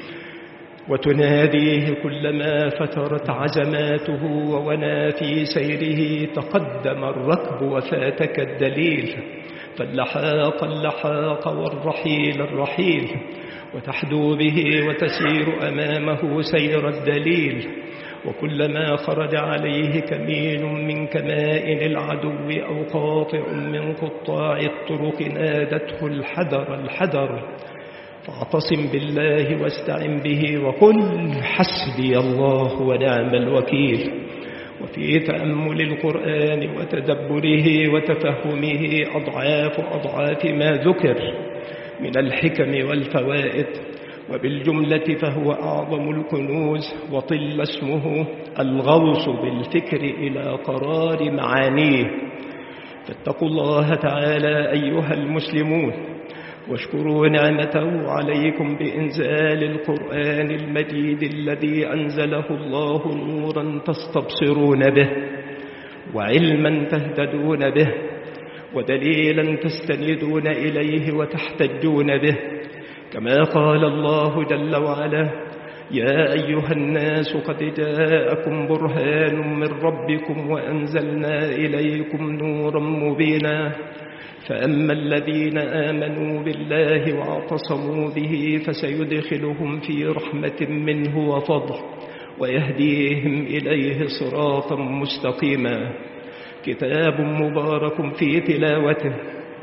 وتناديه كلما فترت عزماته وونا في سيره تقدم الركب وفاتك الدليل، فاللحاق اللحاق والرحيل الرحيل، وتحدو به وتسير أمامه سير الدليل. وكلما خرج عليه كمين من كمائن العدو أو قاطع من قطاع الطرق نادته الحذر الحذر، فاعتصم بالله واستعن به وقل حسبي الله ونعم الوكيل. وفي تأمل القرآن وتدبره وتفهمه أضعاف أضعاف ما ذكر من الحكم والفوائد، وبالجملة فهو أعظم الكنوز، وطل اسمه الغوص بالفكر إلى قرار معانيه. فاتقوا الله تعالى أيها المسلمون، واشكروا نعمته عليكم بإنزال القرآن المجيد الذي أنزله الله نورا تستبصرون به، وعلما تهتدون به، ودليلا تستندون إليه وتحتجون به، كما قال الله جل وعلا: يا أيها الناس قد جاءكم برهان من ربكم وأنزلنا إليكم نورا مبينا. فأما الذين آمنوا بالله واعتصموا به فسيدخلهم في رحمة منه وفضل، ويهديهم إليه صراطا مستقيما. كتاب مبارك في تلاوته،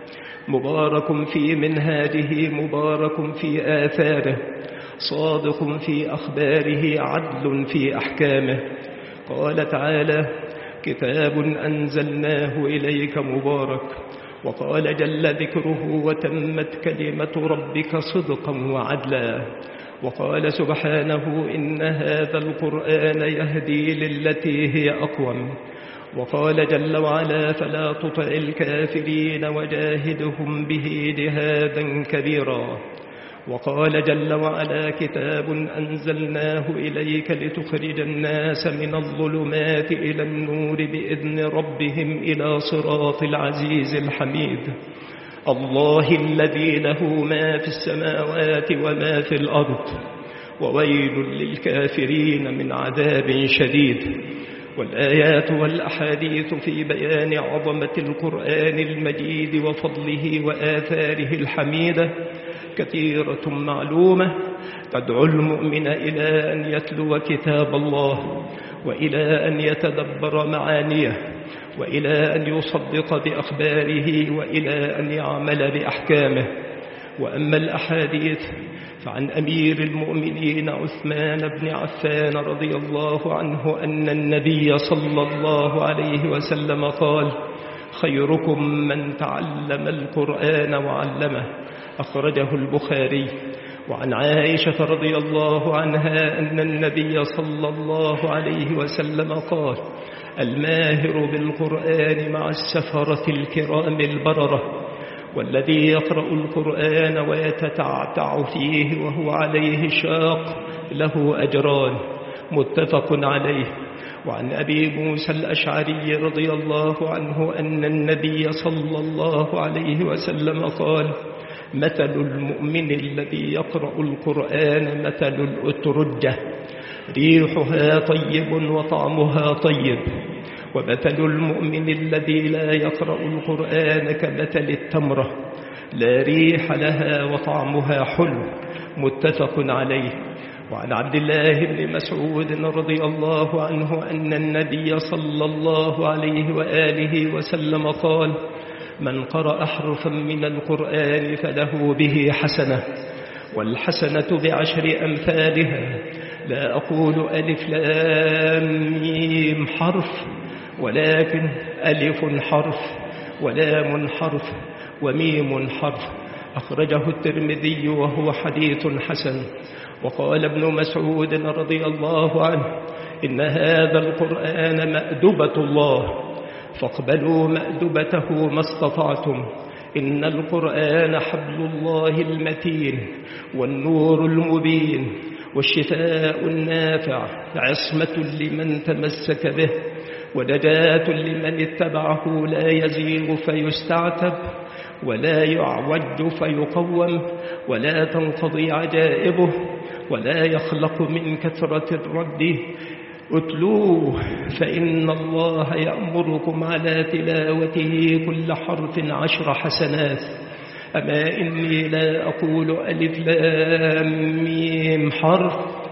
مبارك في منهاجه، مبارك في آثاره، صادق في أخباره، عدل في أحكامه. قال تعالى: كتاب أنزلناه إليك مبارك. وقال جل ذكره: وتمت كلمة ربك صدقا وعدلا. وقال سبحانه: إن هذا القرآن يهدي للتي هي أقوم. وقال جل وعلا: فلا تطع الكافرين وجاهدهم به جهادا كبيرا. وقال جل وعلا: كتاب أنزلناه إليك لتخرج الناس من الظلمات إلى النور بإذن ربهم إلى صراط العزيز الحميد. الله الذي له ما في السماوات وما في الأرض، وويل للكافرين من عذاب شديد. والآيات والأحاديث في بيان عظمة القرآن المجيد وفضله وآثاره الحميدة كثيرة معلومة، تدعو المؤمن إلى أن يتلو كتاب الله، وإلى أن يتدبر معانيه، وإلى أن يصدق بأخباره، وإلى أن يعمل بأحكامه. وأما الأحاديث فعن أمير المؤمنين عثمان بن عفان رضي الله عنه أن النبي صلى الله عليه وسلم قال: خيركم من تعلم القرآن وعلمه، أخرجه البخاري. وعن عائشة رضي الله عنها أن النبي صلى الله عليه وسلم قال: الماهر بالقرآن مع السفرة الكرام البررة، والذي يقرأ القرآن ويتتعتع فيه وهو عليه شاق له أجران، متفق عليه. وعن أبي موسى الأشعري رضي الله عنه أن النبي صلى الله عليه وسلم قال: مثل المؤمن الذي يقرأ القرآن مثل الأترجة، ريحها طيب وطعمها طيب. ومثل المؤمن الذي لا يقرأ القرآن كمثل التمرة، لا ريح لها وطعمها حلو، متفق عليه. وعن عبد الله بن مسعود رضي الله عنه أن النبي صلى الله عليه وآله وسلم قال: من قرأ حرفا من القرآن فله به حسنة، والحسنة بعشر أمثالها. لا أقول ألف لام ميم حرف، ولكن ألف حرف ولام حرف وميم حرف. أخرجه الترمذي وهو حديث حسن. وقال ابن مسعود رضي الله عنه: إن هذا القرآن مأدبة الله، فاقبلوا مأدبته ما استطعتم. إن القرآن حبل الله المتين، والنور المبين، والشفاء النافع، عصمة لمن تمسك به، ونجاة لمن اتبعه، لا يزيغ فيستعتب، ولا يعوج فيقوم، ولا تنقضي عجائبه، ولا يخلق من كثرة الرد. اتلوه فإن الله يأمركم على تلاوته كل حرف عشر حسنات. أما إني لا أقول ألف لام ميم حرف،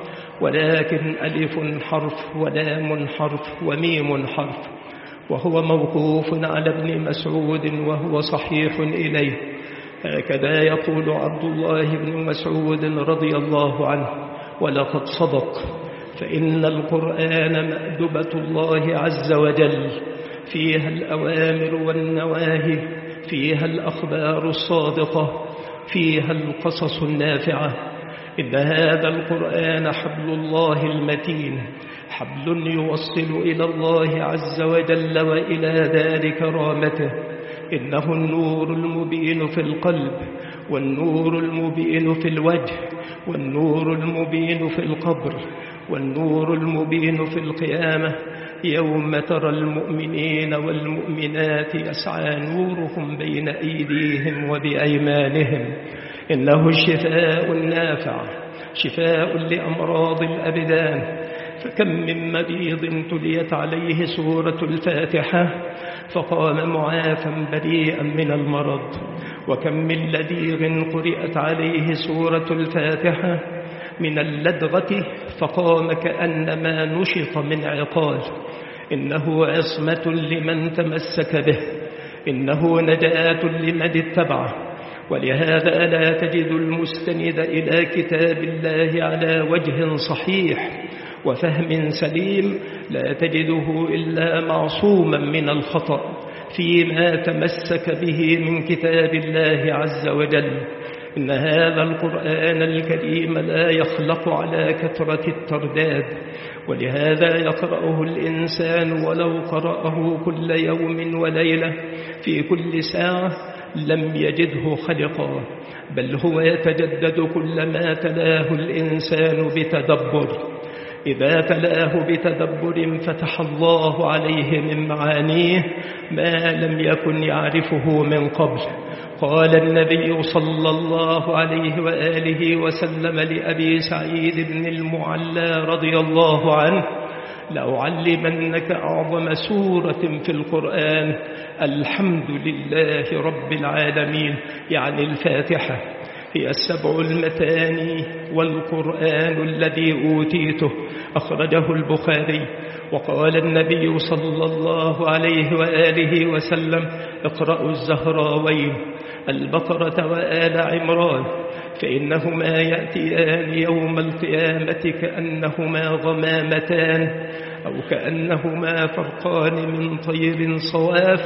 ولكن ألف حرف ولام حرف وميم حرف. وهو موقوف على ابن مسعود وهو صحيح إليه. هكذا يقول عبد الله بن مسعود رضي الله عنه: ولقد صدق، فإن القرآن مأدبة الله عز وجل، فيها الأوامر والنواهي، فيها الأخبار الصادقة، فيها القصص النافعة. إن هذا القرآن حبل الله المتين، حبل يوصل إلى الله عز وجل وإلى دار كرامته. إنه النور المبين في القلب، والنور المبين في الوجه، والنور المبين في القبر، والنور المبين في القيامة، يوم ترى المؤمنين والمؤمنات يسعى نورهم بين أيديهم وبأيمانهم. إنه الشفاء النافع، شفاء لأمراض الأبدان. فكم من مريض تليت عليه سورة الفاتحة فقام معافا بريئا من المرض، وكم من لديغ قرئت عليه سورة الفاتحة من اللدغة فقام كأنما نشط من عقال. إنه عصمة لمن تمسك به، إنه نجاة لمن اتبعه. ولهذا لا تجد المستند إلى كتاب الله على وجه صحيح وفهم سليم، لا تجده إلا معصوما من الخطأ فيما تمسك به من كتاب الله عز وجل. إن هذا القرآن الكريم لا يخلق على كثرة الترداد، ولهذا يقرأه الإنسان ولو قرأه كل يوم وليلة في كل ساعة لم يجده خلقا، بل هو يتجدد كلما تلاه الإنسان بتدبر. إذا تلاه بتدبر فتح الله عليه من معانيه ما لم يكن يعرفه من قبل. قال النبي صلى الله عليه وآله وسلم لأبي سعيد بن المعلى رضي الله عنه: لأعلمنك أعظم سورة في القرآن الحمد لله رب العالمين، يعني الفاتحة. هي السبع المثاني والقرآن الذي أوتيته، أخرجه البخاري. وقال النبي صلى الله عليه وآله وسلم: اقرأوا الزهراوين، البقرة وآل عمران، فإنهما يأتيان يوم القيامة كأنهما غمامتان أو كأنهما فرقان من طير صواف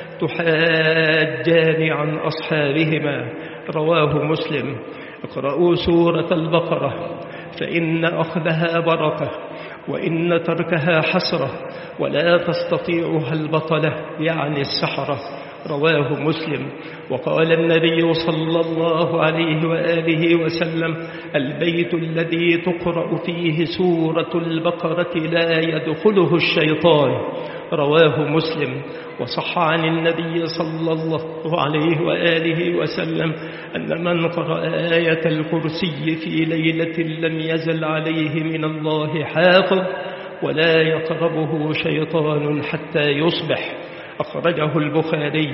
تحاجان عن أصحابهما. رواه مسلم. اقرأوا سورة البقرة فإن أخذها بركة وإن تركها حسرة، ولا تستطيعها البطلة يعني السحرة. رواه مسلم. وقال النبي صلى الله عليه وآله وسلم: البيت الذي تقرأ فيه سورة البقرة لا يدخله الشيطان. رواه مسلم. وصح عن النبي صلى الله عليه وآله وسلم أن من قرأ آية الكرسي في ليلة لم يزل عليه من الله حافظ ولا يقربه شيطان حتى يصبح. أخرجه البخاري.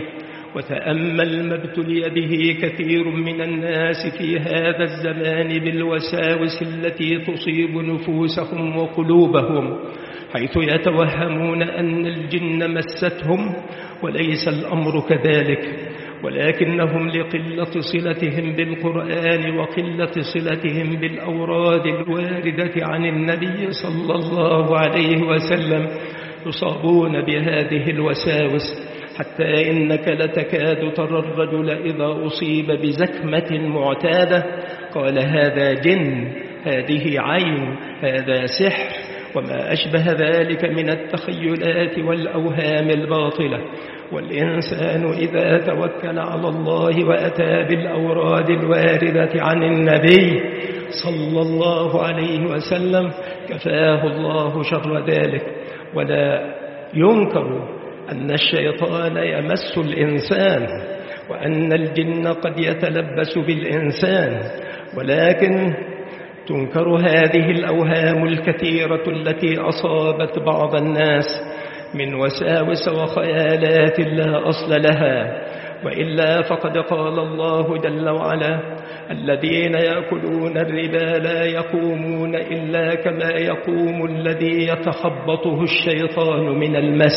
وتأمل ما ابتلي به كثير من الناس في هذا الزمان بالوساوس التي تصيب نفوسهم وقلوبهم، حيث يتوهمون أن الجن مستهم، وليس الأمر كذلك، ولكنهم لقلة صلتهم بالقرآن وقلة صلتهم بالأوراد الواردة عن النبي صلى الله عليه وسلم يصابون بهذه الوساوس، حتى إنك لتكاد ترى الرجل إذا أصيب بزكمة معتادة قال: هذا جن، هذه عين، هذا سحر، وما أشبه ذلك من التخيلات والأوهام الباطلة. والإنسان إذا توكل على الله وأتى بالأوراد الواردة عن النبي صلى الله عليه وسلم كفاه الله شر ذلك. ولا ينكر أن الشيطان يمس الإنسان وأن الجن قد يتلبس بالإنسان، ولكن تنكر هذه الأوهام الكثيرة التي أصابت بعض الناس من وساوس وخيالات لا أصل لها. وإلا فقد قال الله جل وعلا: الذين يأكلون الربا لا يقومون إلا كما يقوم الذي يتخبطه الشيطان من المس.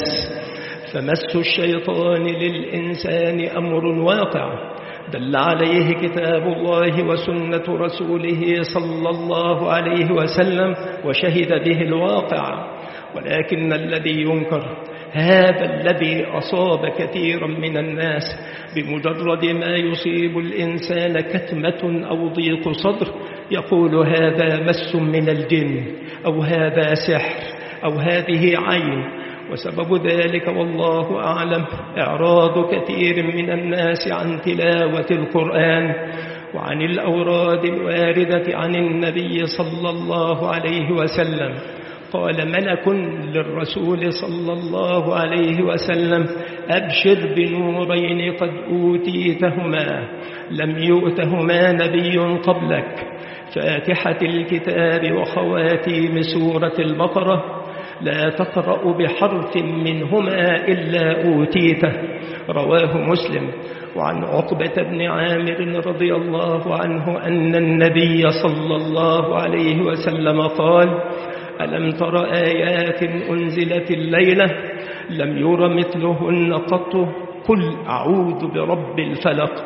فمس الشيطان للإنسان أمر واقع دل عليه كتاب الله وسنة رسوله صلى الله عليه وسلم وشهد به الواقع. ولكن الذي ينكر هذا الذي أصاب كثيرا من الناس بمجرد ما يصيب الإنسان كتمة أو ضيق صدر يقول: هذا مس من الجن، أو هذا سحر، أو هذه عين. وسبب ذلك والله أعلم إعراض كثير من الناس عن تلاوة القرآن وعن الأوراد الواردة عن النبي صلى الله عليه وسلم. قال ملك للرسول صلى الله عليه وسلم: أبشر بنورين قد أوتيتهما لم يؤتهما نبي قبلك، فاتحة الكتاب وخواتيم سورة البقرة، لا تقرأ بحرف منهما إلا أوتيته. رواه مسلم. وعن عقبة بن عامر رضي الله عنه أن النبي صلى الله عليه وسلم قال: ألم تر آيات أنزلت الليلة لم ير مثلهن قط، قل أعوذ برب الفلق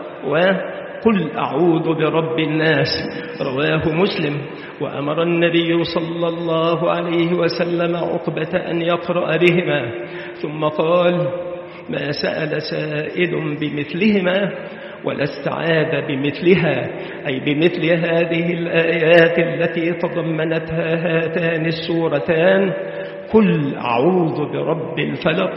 وقل أعوذ برب الناس. رواه مسلم. وأمر النبي صلى الله عليه وسلم عقبة أن يقرأ بهما، ثم قال: ما سأل سائل بمثلهما ولا استعاذ بمثلها، أي بمثل هذه الآيات التي تضمنتها هاتان السورتان: قل أعوذ برب الفلق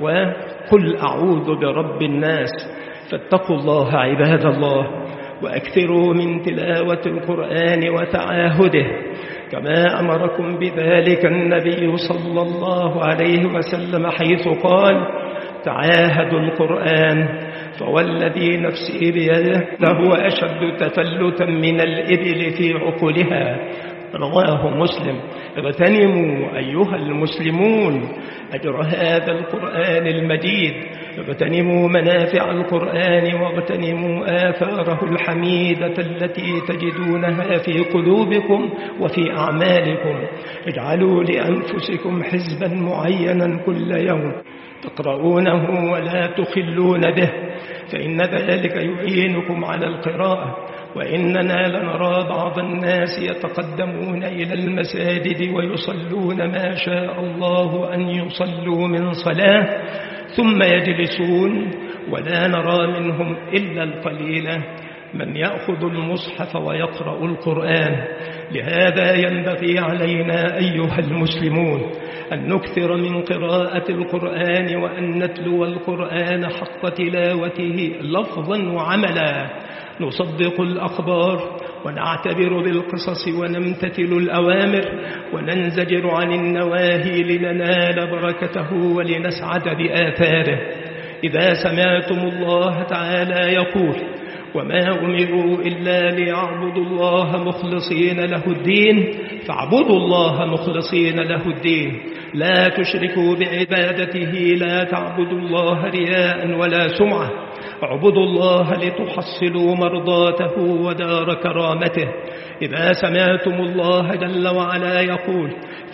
وقل أعوذ برب الناس. فاتقوا الله عباد الله، وأكثروا من تلاوة القرآن وتعاهده، كما أمركم بذلك النبي صلى الله عليه وسلم حيث قال: تعاهدوا القرآن فوالذي نفسي بيده لهو أشد تفلتا من الإبل في عقلها. رواه مسلم. اغتنموا أيها المسلمون أجر هذا القرآن المجيد، اغتنموا منافع القرآن واغتنموا آثاره الحميدة التي تجدونها في قلوبكم وفي أعمالكم. اجعلوا لأنفسكم حزبا معينا كل يوم تقرؤونه ولا تخلون به، فإن ذلك يعينكم على القراءة. وإننا لنرى بعض الناس يتقدمون إلى المساجد ويصلون ما شاء الله أن يصلوا من صلاة ثم يجلسون، ولا نرى منهم إلا القليل من يأخذ المصحف ويقرأ القرآن. لهذا ينبغي علينا أيها المسلمون أن نكثر من قراءة القرآن، وأن نتلو القرآن حق تلاوته لفظا وعملا، نصدق الأخبار ونعتبر بالقصص ونمتثل الأوامر وننزجر عن النواهي لننال بركته ولنسعد بآثاره. إذا سمعتم الله تعالى يقول: وما أمروا إلا ليعبدوا الله مخلصين له الدين، فاعبدوا الله مخلصين له الدين، لا تشركوا بعبادته، لا تعبدوا الله رياء ولا سمعة، اعبدوا الله لتحصلوا مرضاته ودار كرامته. إذا سمعتم الله جل وعلا يقول: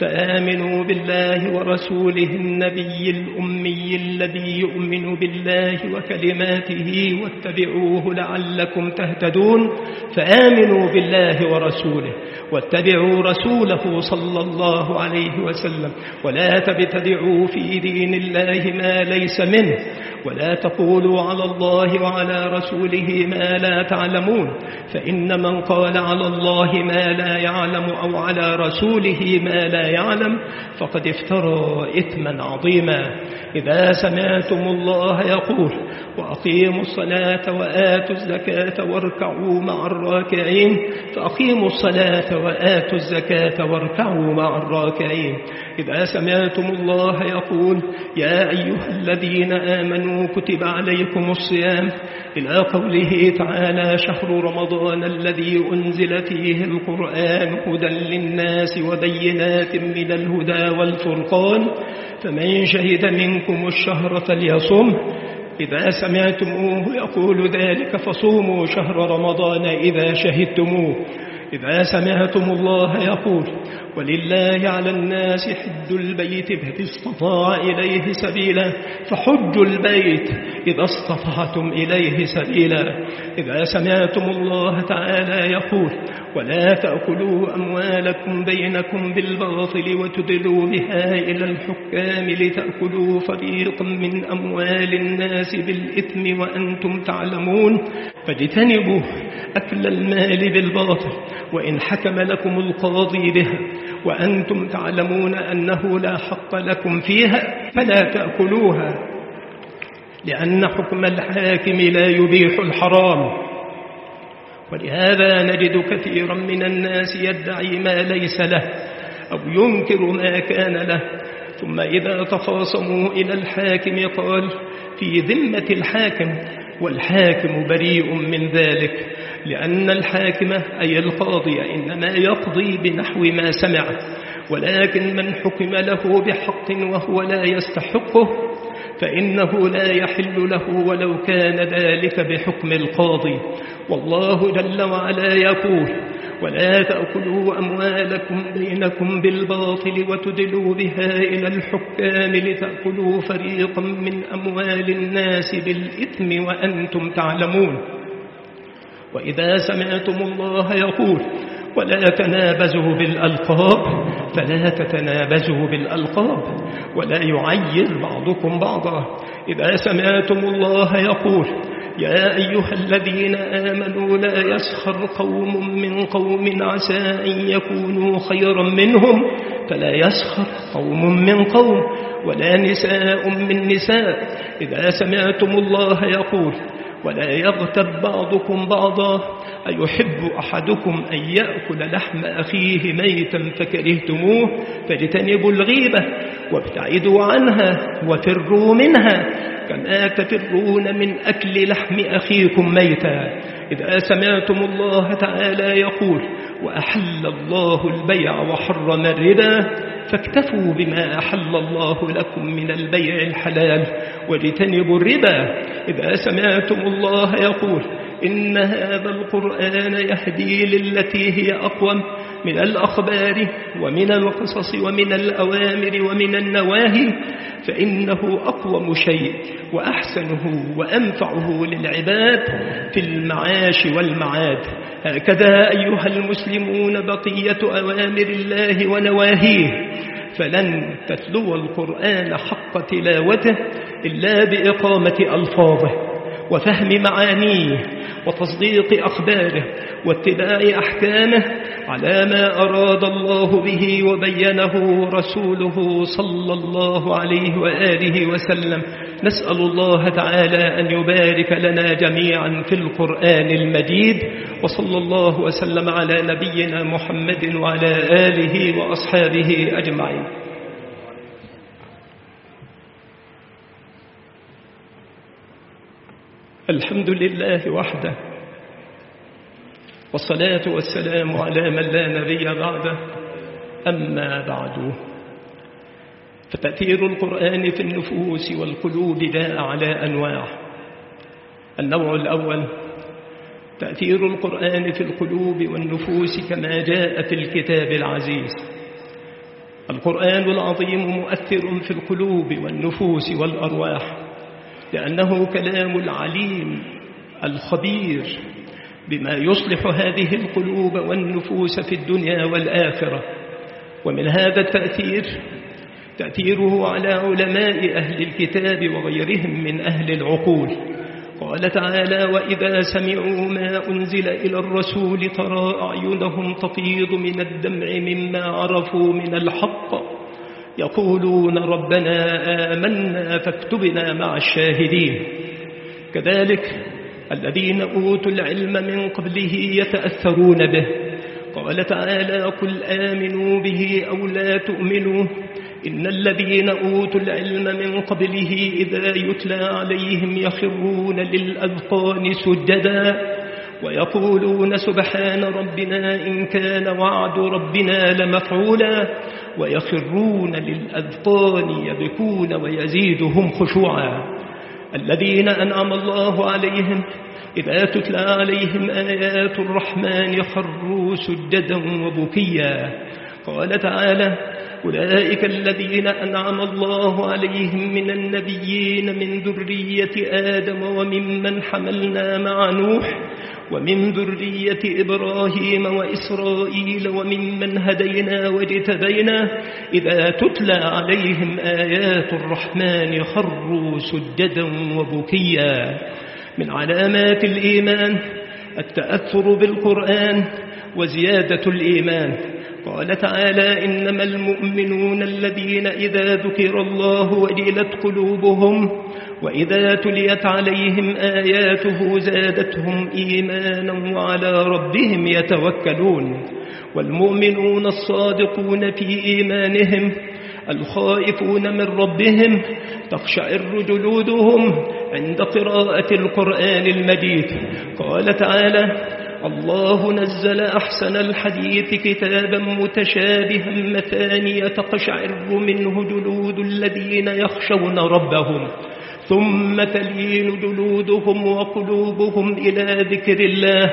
فآمنوا بالله ورسوله النبي الأمي الذي يؤمن بالله وكلماته واتبعوه لعلكم تهتدون، فآمنوا بالله ورسوله واتبعوا رسوله صلى الله عليه وسلم، ولا تبتدعوا في دين الله ما ليس منه، ولا تقولوا على الله وعلى رسوله ما لا تعلمون، فإن من قال على الله ما لا يعلم أو على رسوله ما لا يعلم فقد افترى إثما عظيما. إذا سمعتم الله يقول: وأقيموا الصلاة وآتوا الزكاة واركعوا مع الراكعين، فأقيموا الصلاة وآتوا الزكاة واركعوا مع الراكعين. إذا سمعتم الله يقول: يا أيها الذين آمنوا كتب عليكم الصيام، إلى قوله تعالى: شهر رمضان الذي أنزل فيه القرآن هدى للناس وبينات من الهدى والفرقان، فمن شهد منكم الشهر فليصم. إذا سمعتموه يقول ذلك فصوموا شهر رمضان إذا شهدتموه. إذا سمعتم الله يقول: ولله على الناس حج البيت فمن استطاع إليه سبيلا، فحجوا البيت إذا استطعتم إليه سبيلا. إذا سمعتم الله تعالى يقول: ولا تأكلوا أموالكم بينكم بالباطل وتدلوا بها إلى الحكام لتأكلوا فريقا من أموال الناس بالإثم وأنتم تعلمون، فاجتنبوا أكل المال بالباطل وإن حكم لكم القاضي بها وأنتم تعلمون أنه لا حق لكم فيها فلا تأكلوها، لأن حكم الحاكم لا يبيح الحرام. ولهذا نجد كثيرا من الناس يدعي ما ليس له أو ينكر ما كان له، ثم إذا تخاصموا إلى الحاكم قال: في ذمة الحاكم، والحاكم بريء من ذلك، لأن الحاكم أي القاضي إنما يقضي بنحو ما سمع، ولكن من حكم له بحق وهو لا يستحقه فإنه لا يحل له ولو كان ذلك بحكم القاضي. والله جل وعلا يقول: ولا تأكلوا أموالكم بينكم بالباطل وتدلوا بها إلى الحكام لتأكلوا فريقا من أموال الناس بالإثم وأنتم تعلمون. وإذا سمعتم الله يقول: ولا تنابزوا بالألقاب، فلا تتنابزوا بالألقاب ولا يعير بعضكم بعضا. إذا سمعتم الله يقول: يا أيها الذين آمنوا لا يسخر قوم من قوم عسى أن يكونوا خيرا منهم، فلا يسخر قوم من قوم ولا نساء من نساء. إذا سمعتم الله يقول: ولا يغتب بعضكم بعضا، أيحب أحدكم أن يأكل لحم أخيه ميتا فكرهتموه، فاجتنبوا الغيبة وابتعدوا عنها وفروا منها كما تفرون من أكل لحم أخيكم ميتا. إذا سمعتم الله تعالى يقول: وأحل الله البيع وحرم الربا، فاكتفوا بما أحل الله لكم من البيع الحلال واجتنبوا الربا. إذا سمعتم الله يقول: إن هذا القرآن يهدي للتي هي أقوم، من الأخبار ومن القصص ومن الأوامر ومن النواهي فإنه أقوم شيء وأحسنه وأنفعه للعباد في المعاش والمعاد. هكذا أيها المسلمون بقية أوامر الله ونواهيه، فلن تتلو القرآن حق تلاوته إلا بإقامة ألفاظه وفهم معانيه وتصديق أخباره واتباع أحكامه على ما أراد الله به وبينه رسوله صلى الله عليه وآله وسلم. نسأل الله تعالى أن يبارك لنا جميعا في القرآن المجيد، وصلى الله وسلم على نبينا محمد وعلى آله وأصحابه أجمعين. الحمد لله وحده، والصلاة والسلام على من لا نبي بعده. أما بعد، فتأثير القرآن في النفوس والقلوب جاء على أنواع. النوع الأول تأثير القرآن في القلوب والنفوس كما جاء في الكتاب العزيز. القرآن العظيم مؤثر في القلوب والنفوس والأرواح، لأنه كلام العليم الخبير بما يصلح هذه القلوب والنفوس في الدنيا والآخرة. ومن هذا التأثير تأثيره على علماء أهل الكتاب وغيرهم من أهل العقول. قال تعالى: وإذا سمعوا ما أنزل إلى الرسول ترى أعينهم تفيض من الدمع مما عرفوا من الحق يقولون ربنا آمنا فاكتبنا مع الشاهدين. كذلك الذين أوتوا العلم من قبله يتأثرون به. قال تعالى: قل آمنوا به أو لا تؤمنوا إن الذين أوتوا العلم من قبله إذا يتلى عليهم يخرون للأذقان سجدا ويقولون سبحان ربنا إن كان وعد ربنا لمفعولا ويخرون للأذقان يبكون ويزيدهم خشوعا. الذين أنعم الله عليهم إذا تتلى عليهم آيات الرحمن يخروا سجدا وبكيا. قال تعالى: أولئك الذين أنعم الله عليهم من النبيين من ذرية آدم وممن حملنا مع نوح ومن ذرية إبراهيم وإسرائيل وممن هدينا واجتبينا إذا تتلى عليهم آيات الرحمن خروا سجدا وبكيا. من علامات الإيمان التأثر بالقرآن وزيادة الإيمان. قال تعالى: إنما المؤمنون الذين إذا ذكر الله وجلت قلوبهم وإذا تليت عليهم آياته زادتهم إيمانا وعلى ربهم يتوكلون. والمؤمنون الصادقون في إيمانهم الخائفون من ربهم تخشعر جلودهم عند قراءة القرآن المجيد. قال تعالى: الله نزل أحسن الحديث كتابا متشابها مثانية تقشعر منه جلود الذين يخشون ربهم ثم تلين جلودهم وقلوبهم إلى ذكر الله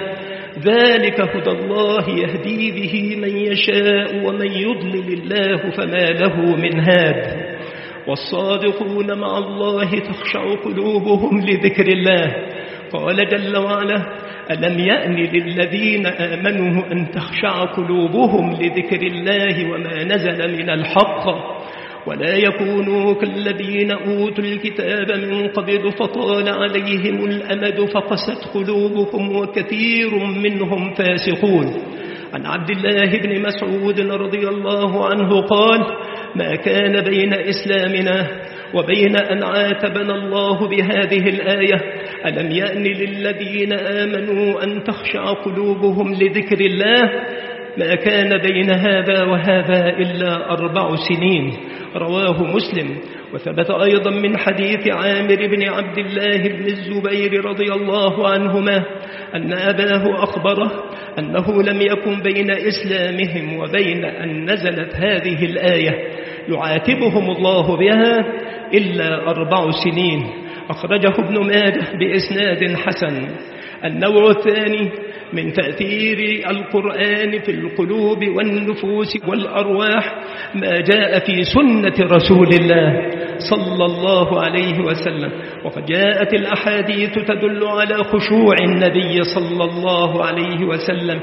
ذلك هدى الله يهدي به من يشاء ومن يضلل الله فما له من هاد. والصادقون مع الله تخشع قلوبهم لذكر الله. قال جل وعلا: ألم يأن للذين آمنوا أن تخشع قلوبهم لذكر الله وما نزل من الحق ولا يكونوا كالذين أوتوا الكتاب من قبل فطال عليهم الأمد فقست قلوبهم وكثير منهم فاسقون. عن عبد الله بن مسعود رضي الله عنه قال: ما كان بين إسلامنا وبين أن عاتبنا الله بهذه الآية ألم يأن للذين آمنوا أن تخشع قلوبهم لذكر الله ما كان بين هذا وهذا إلا أربع سنين. رواه مسلم. وثبت أيضا من حديث عامر بن عبد الله بن الزبير رضي الله عنهما أن أباه أخبره أنه لم يكن بين إسلامهم وبين أن نزلت هذه الآية يعاتبهم الله بها إلا أربع سنين. أخرجه ابن ماجه بإسناد حسن. النوع الثاني من تأثير القرآن في القلوب والنفوس والأرواح ما جاء في سنة رسول الله صلى الله عليه وسلم. وقد جاءت الأحاديث تدل على خشوع النبي صلى الله عليه وسلم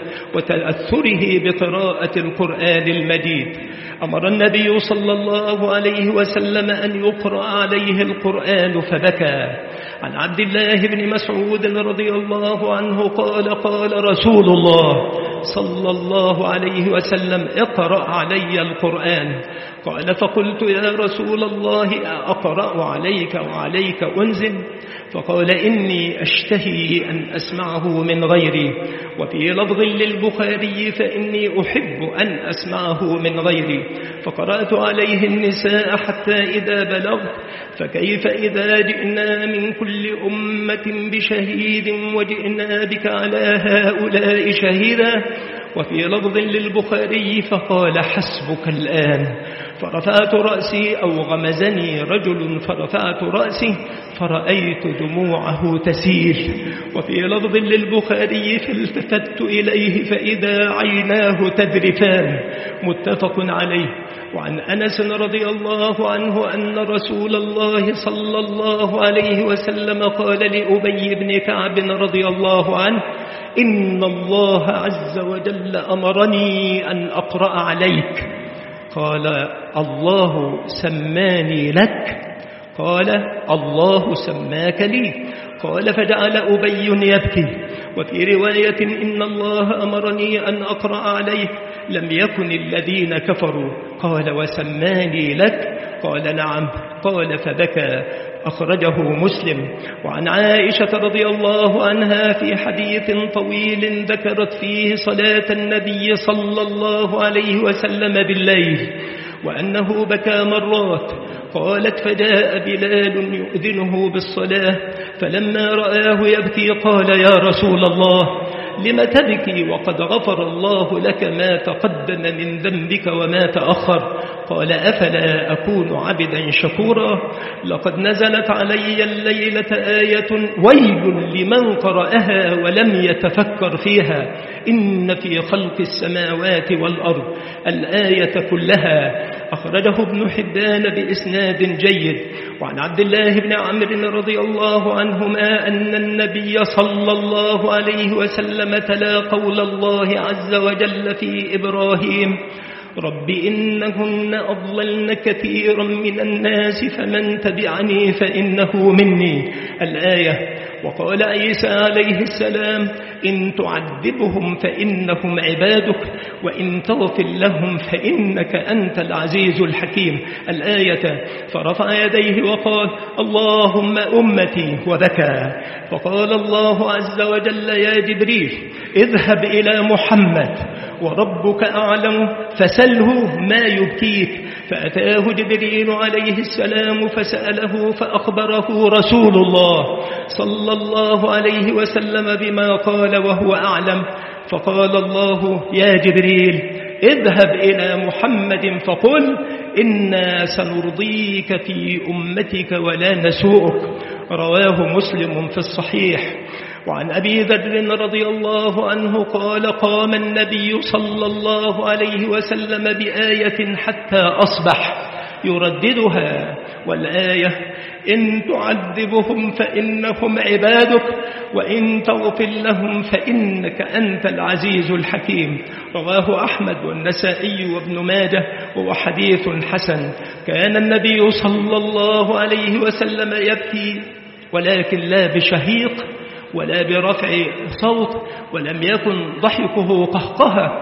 وتأثره بقراءة القرآن المجيد. أمر النبي صلى الله عليه وسلم أن يقرأ عليه القرآن فبكى. عن عبد الله بن مسعود رضي الله عنه قال قال رسول الله صلى الله عليه وسلم اقرأ علي القرآن. قال فقلت يا رسول الله أقرأ عليك وعليك أنزل؟ فقال إني أشتهي أن أسمعه من غيري. وفي لفظ للبخاري فإني أحب أن أسمعه من غيري. فقرأت عليه النساء حتى إذا بلغت فكيف إذا جئنا من كل أمة بشهيد وجئنا بك على هؤلاء شهيدا. وفي لفظ للبخاري فقال حسبك الآن. فرفعت رأسي أو غمزني رجل فرفعت رأسي فرأيت دموعه تسيل. وفي لفظ للبخاري فالتفت إليه فإذا عيناه تذرفان. متفق عليه. وعن أنس رضي الله عنه أن رسول الله صلى الله عليه وسلم قال لأبي بن كعب رضي الله عنه إن الله عز وجل أمرني أن أقرأ عليك. قال الله سماني لك؟ قال الله سماك لي. قال فجعل أبي يبكي. وفي رواية إن الله أمرني أن أقرأ عليك لم يكن الذين كفروا. قال وسماني لك؟ قال نعم. قال فبكى. أخرجه مسلم. وعن عائشة رضي الله عنها في حديث طويل ذكرت فيه صلاة النبي صلى الله عليه وسلم بالليل وأنه بكى مرات. قالت فجاء بلال يؤذنه بالصلاة فلما رآه يبكي قال يا رسول الله لم تبكي وقد غفر الله لك ما تقدم من ذنبك وما تأخر؟ قال أفلا أكون عبدا شكورا؟ لقد نزلت علي الليلة آية ويل لمن قرأها ولم يتفكر فيها إن في خلق السماوات والأرض الآية كلها. أخرجه ابن حبان بإسناد جيد. وعن عبد الله بن عمرو رضي الله عنهما أن النبي صلى الله عليه وسلم تلا قول الله عز وجل في إبراهيم رب إنهن أضللن كثيرا من الناس فمن تبعني فإنه مني الآية. وقال عيسى عليه السلام إن تعذبهم فإنهم عبادك وإن تغفر لهم فإنك أنت العزيز الحكيم الآية. فرفع يديه وقال اللهم أمتي وبكى. فقال الله عز وجل يا جبريل اذهب إلى محمد وربك أعلم فسله ما يبكيك. فأتاه جبريل عليه السلام فسأله فأخبره رسول الله صلى الله عليه وسلم بما قال وهو أعلم. فقال الله يا جبريل اذهب إلى محمد فقل إنا سنرضيك في أمتك ولا نسوءك. رواه مسلم في الصحيح. وعن أبي ذر رضي الله عنه قال قام النبي صلى الله عليه وسلم بآية حتى أصبح يرددها والآية إن تعذبهم فإنهم عبادك وإن تغفر لهم فإنك أنت العزيز الحكيم. رواه أحمد والنسائي وابن ماجه وهو حديث حسن. كان النبي صلى الله عليه وسلم يبكي ولكن لا بشهيق ولا برفع صوت ولم يكن ضحكه قهقها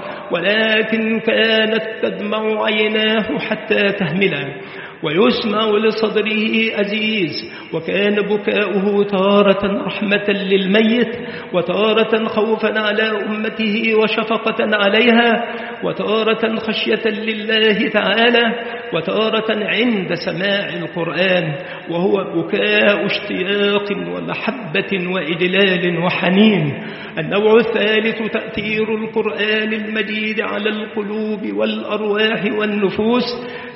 ولكن كانت تدمع عيناه حتى تهملا ويسمع لصدره أزيز. وكان بكاؤه تارة رحمة للميت وتارة خوفا على أمته وشفقة عليها وتارة خشية لله تعالى وتارة عند سماع القرآن وهو بكاء اشتياق ومحبة وإجلال وحنين. النوع الثالث تأثير القرآن المجيد على القلوب والأرواح والنفوس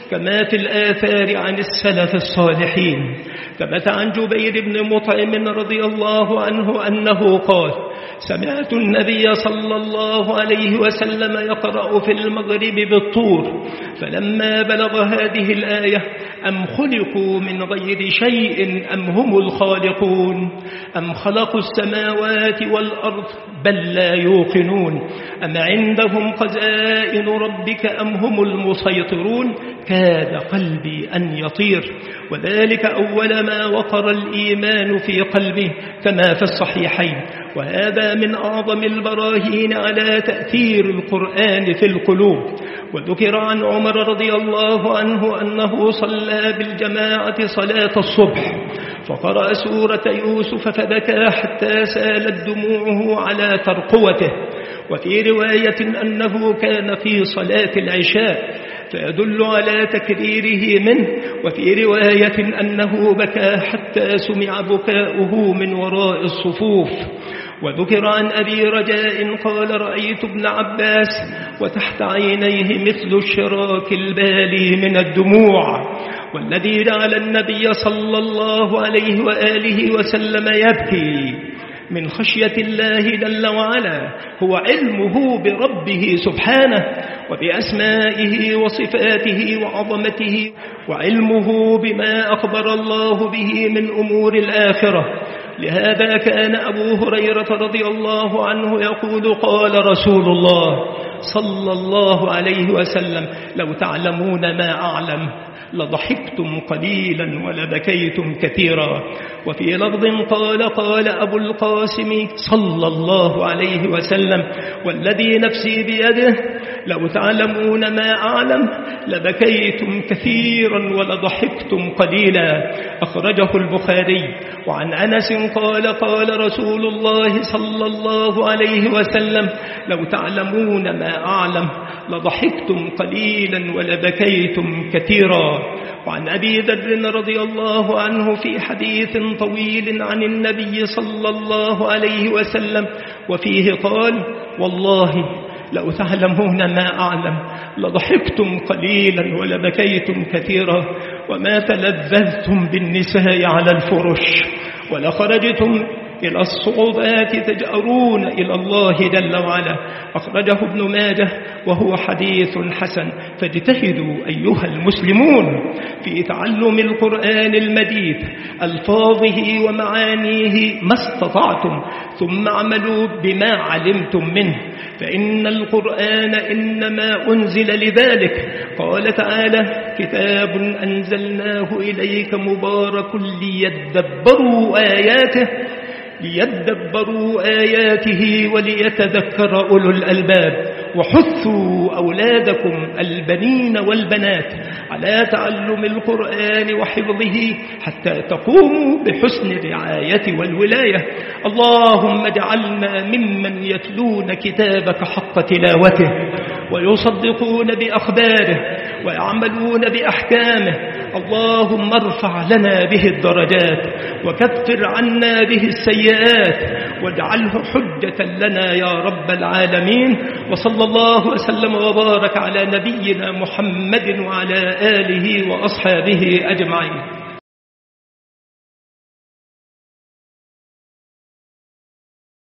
كما في الآثار عن السلف الصالحين. ثبت عن جبير بن مطعم رضي الله عنه أنه قال: سمعت النبي صلى الله عليه وسلم يقرأ في المغرب بالطور، فلما بلغ هذه الآية: أم خلقوا من غير شيء أم هم الخالقون، أم خلقوا السماوات والأرض بل لا يوقنون، أم عندهم خزائن ربك أم هم المسيطرون، كاد قلبي أن يطير. وذلك أول ما وقر الإيمان في قلبه كما في الصحيحين. وهذا من أعظم البراهين على تأثير القرآن في القلوب. وذكر عن عمر رضي الله عنه أنه صلى بالجماعة صلاة الصبح فقرأ سورة يوسف فبكى حتى سالت دموعه على ترقوته. وفي رواية أنه كان في صلاة العشاء فيدل على تكريره منه. وفي رواية أنه بكى حتى سمع بكاؤه من وراء الصفوف. وذكر عن أبي رجاء قال: رأيت ابن عباس وتحت عينيه مثل الشراك البالي من الدموع، والذي جعل النبي صلى الله عليه وآله وسلم يبكي من خشية الله جل وعلا هو علمه بربه سبحانه وبأسمائه وصفاته وعظمته، وعلمه بما أخبر الله به من أمور الآخرة. لهذا كان أبو هريرة رضي الله عنه يقول: قال رسول الله صلى الله عليه وسلم: لو تعلمون ما أعلم لضحكتم قليلا ولبكيتم كثيرا. وفي لفظ قال: قال أبو القاسم صلى الله عليه وسلم: والذي نفسي بيده لو تعلمون ما أعلم لبكيتم كثيرا ولضحكتم قليلا. أخرجه البخاري. وعن أنس قال: قال رسول الله صلى الله عليه وسلم: لو تعلمون ما أعلم لضحكتم قليلا ولبكيتم كثيرا. وعن أبي ذر رضي الله عنه في حديث طويل عن النبي صلى الله عليه وسلم وفيه قال: والله لو تعلمون ما أعلم لضحكتم قليلا ولبكيتم كثيرا، وما تلذذتم بالنساء على الفرش، ولخرجتم إلى الصعوبات تجأرون إلى الله جل وعلا. أخرجه ابن ماجه وهو حديث حسن. فاجتهدوا أيها المسلمون في تعلم القرآن المجيد ألفاظه ومعانيه ما استطعتم، ثم اعملوا بما علمتم منه، فإن القرآن إنما أنزل لذلك. قال تعالى: كتاب أنزلناه إليك مبارك ليدبروا آياته ليدبروا آياته وليتذكر أولو الألباب. وحثوا أولادكم البنين والبنات على تعلم القرآن وحفظه حتى تقوموا بحسن الرعاية والولاية. اللهم اجعلنا ممن يتلون كتابك حق تلاوته ويصدقون بأخباره ويعملون بأحكامه. اللهم ارفع لنا به الدرجات وكفر عنا به السيئات واجعله حجة لنا يا رب العالمين. وصلى الله وسلم وبارك على نبينا محمد وعلى آله وأصحابه أجمعين.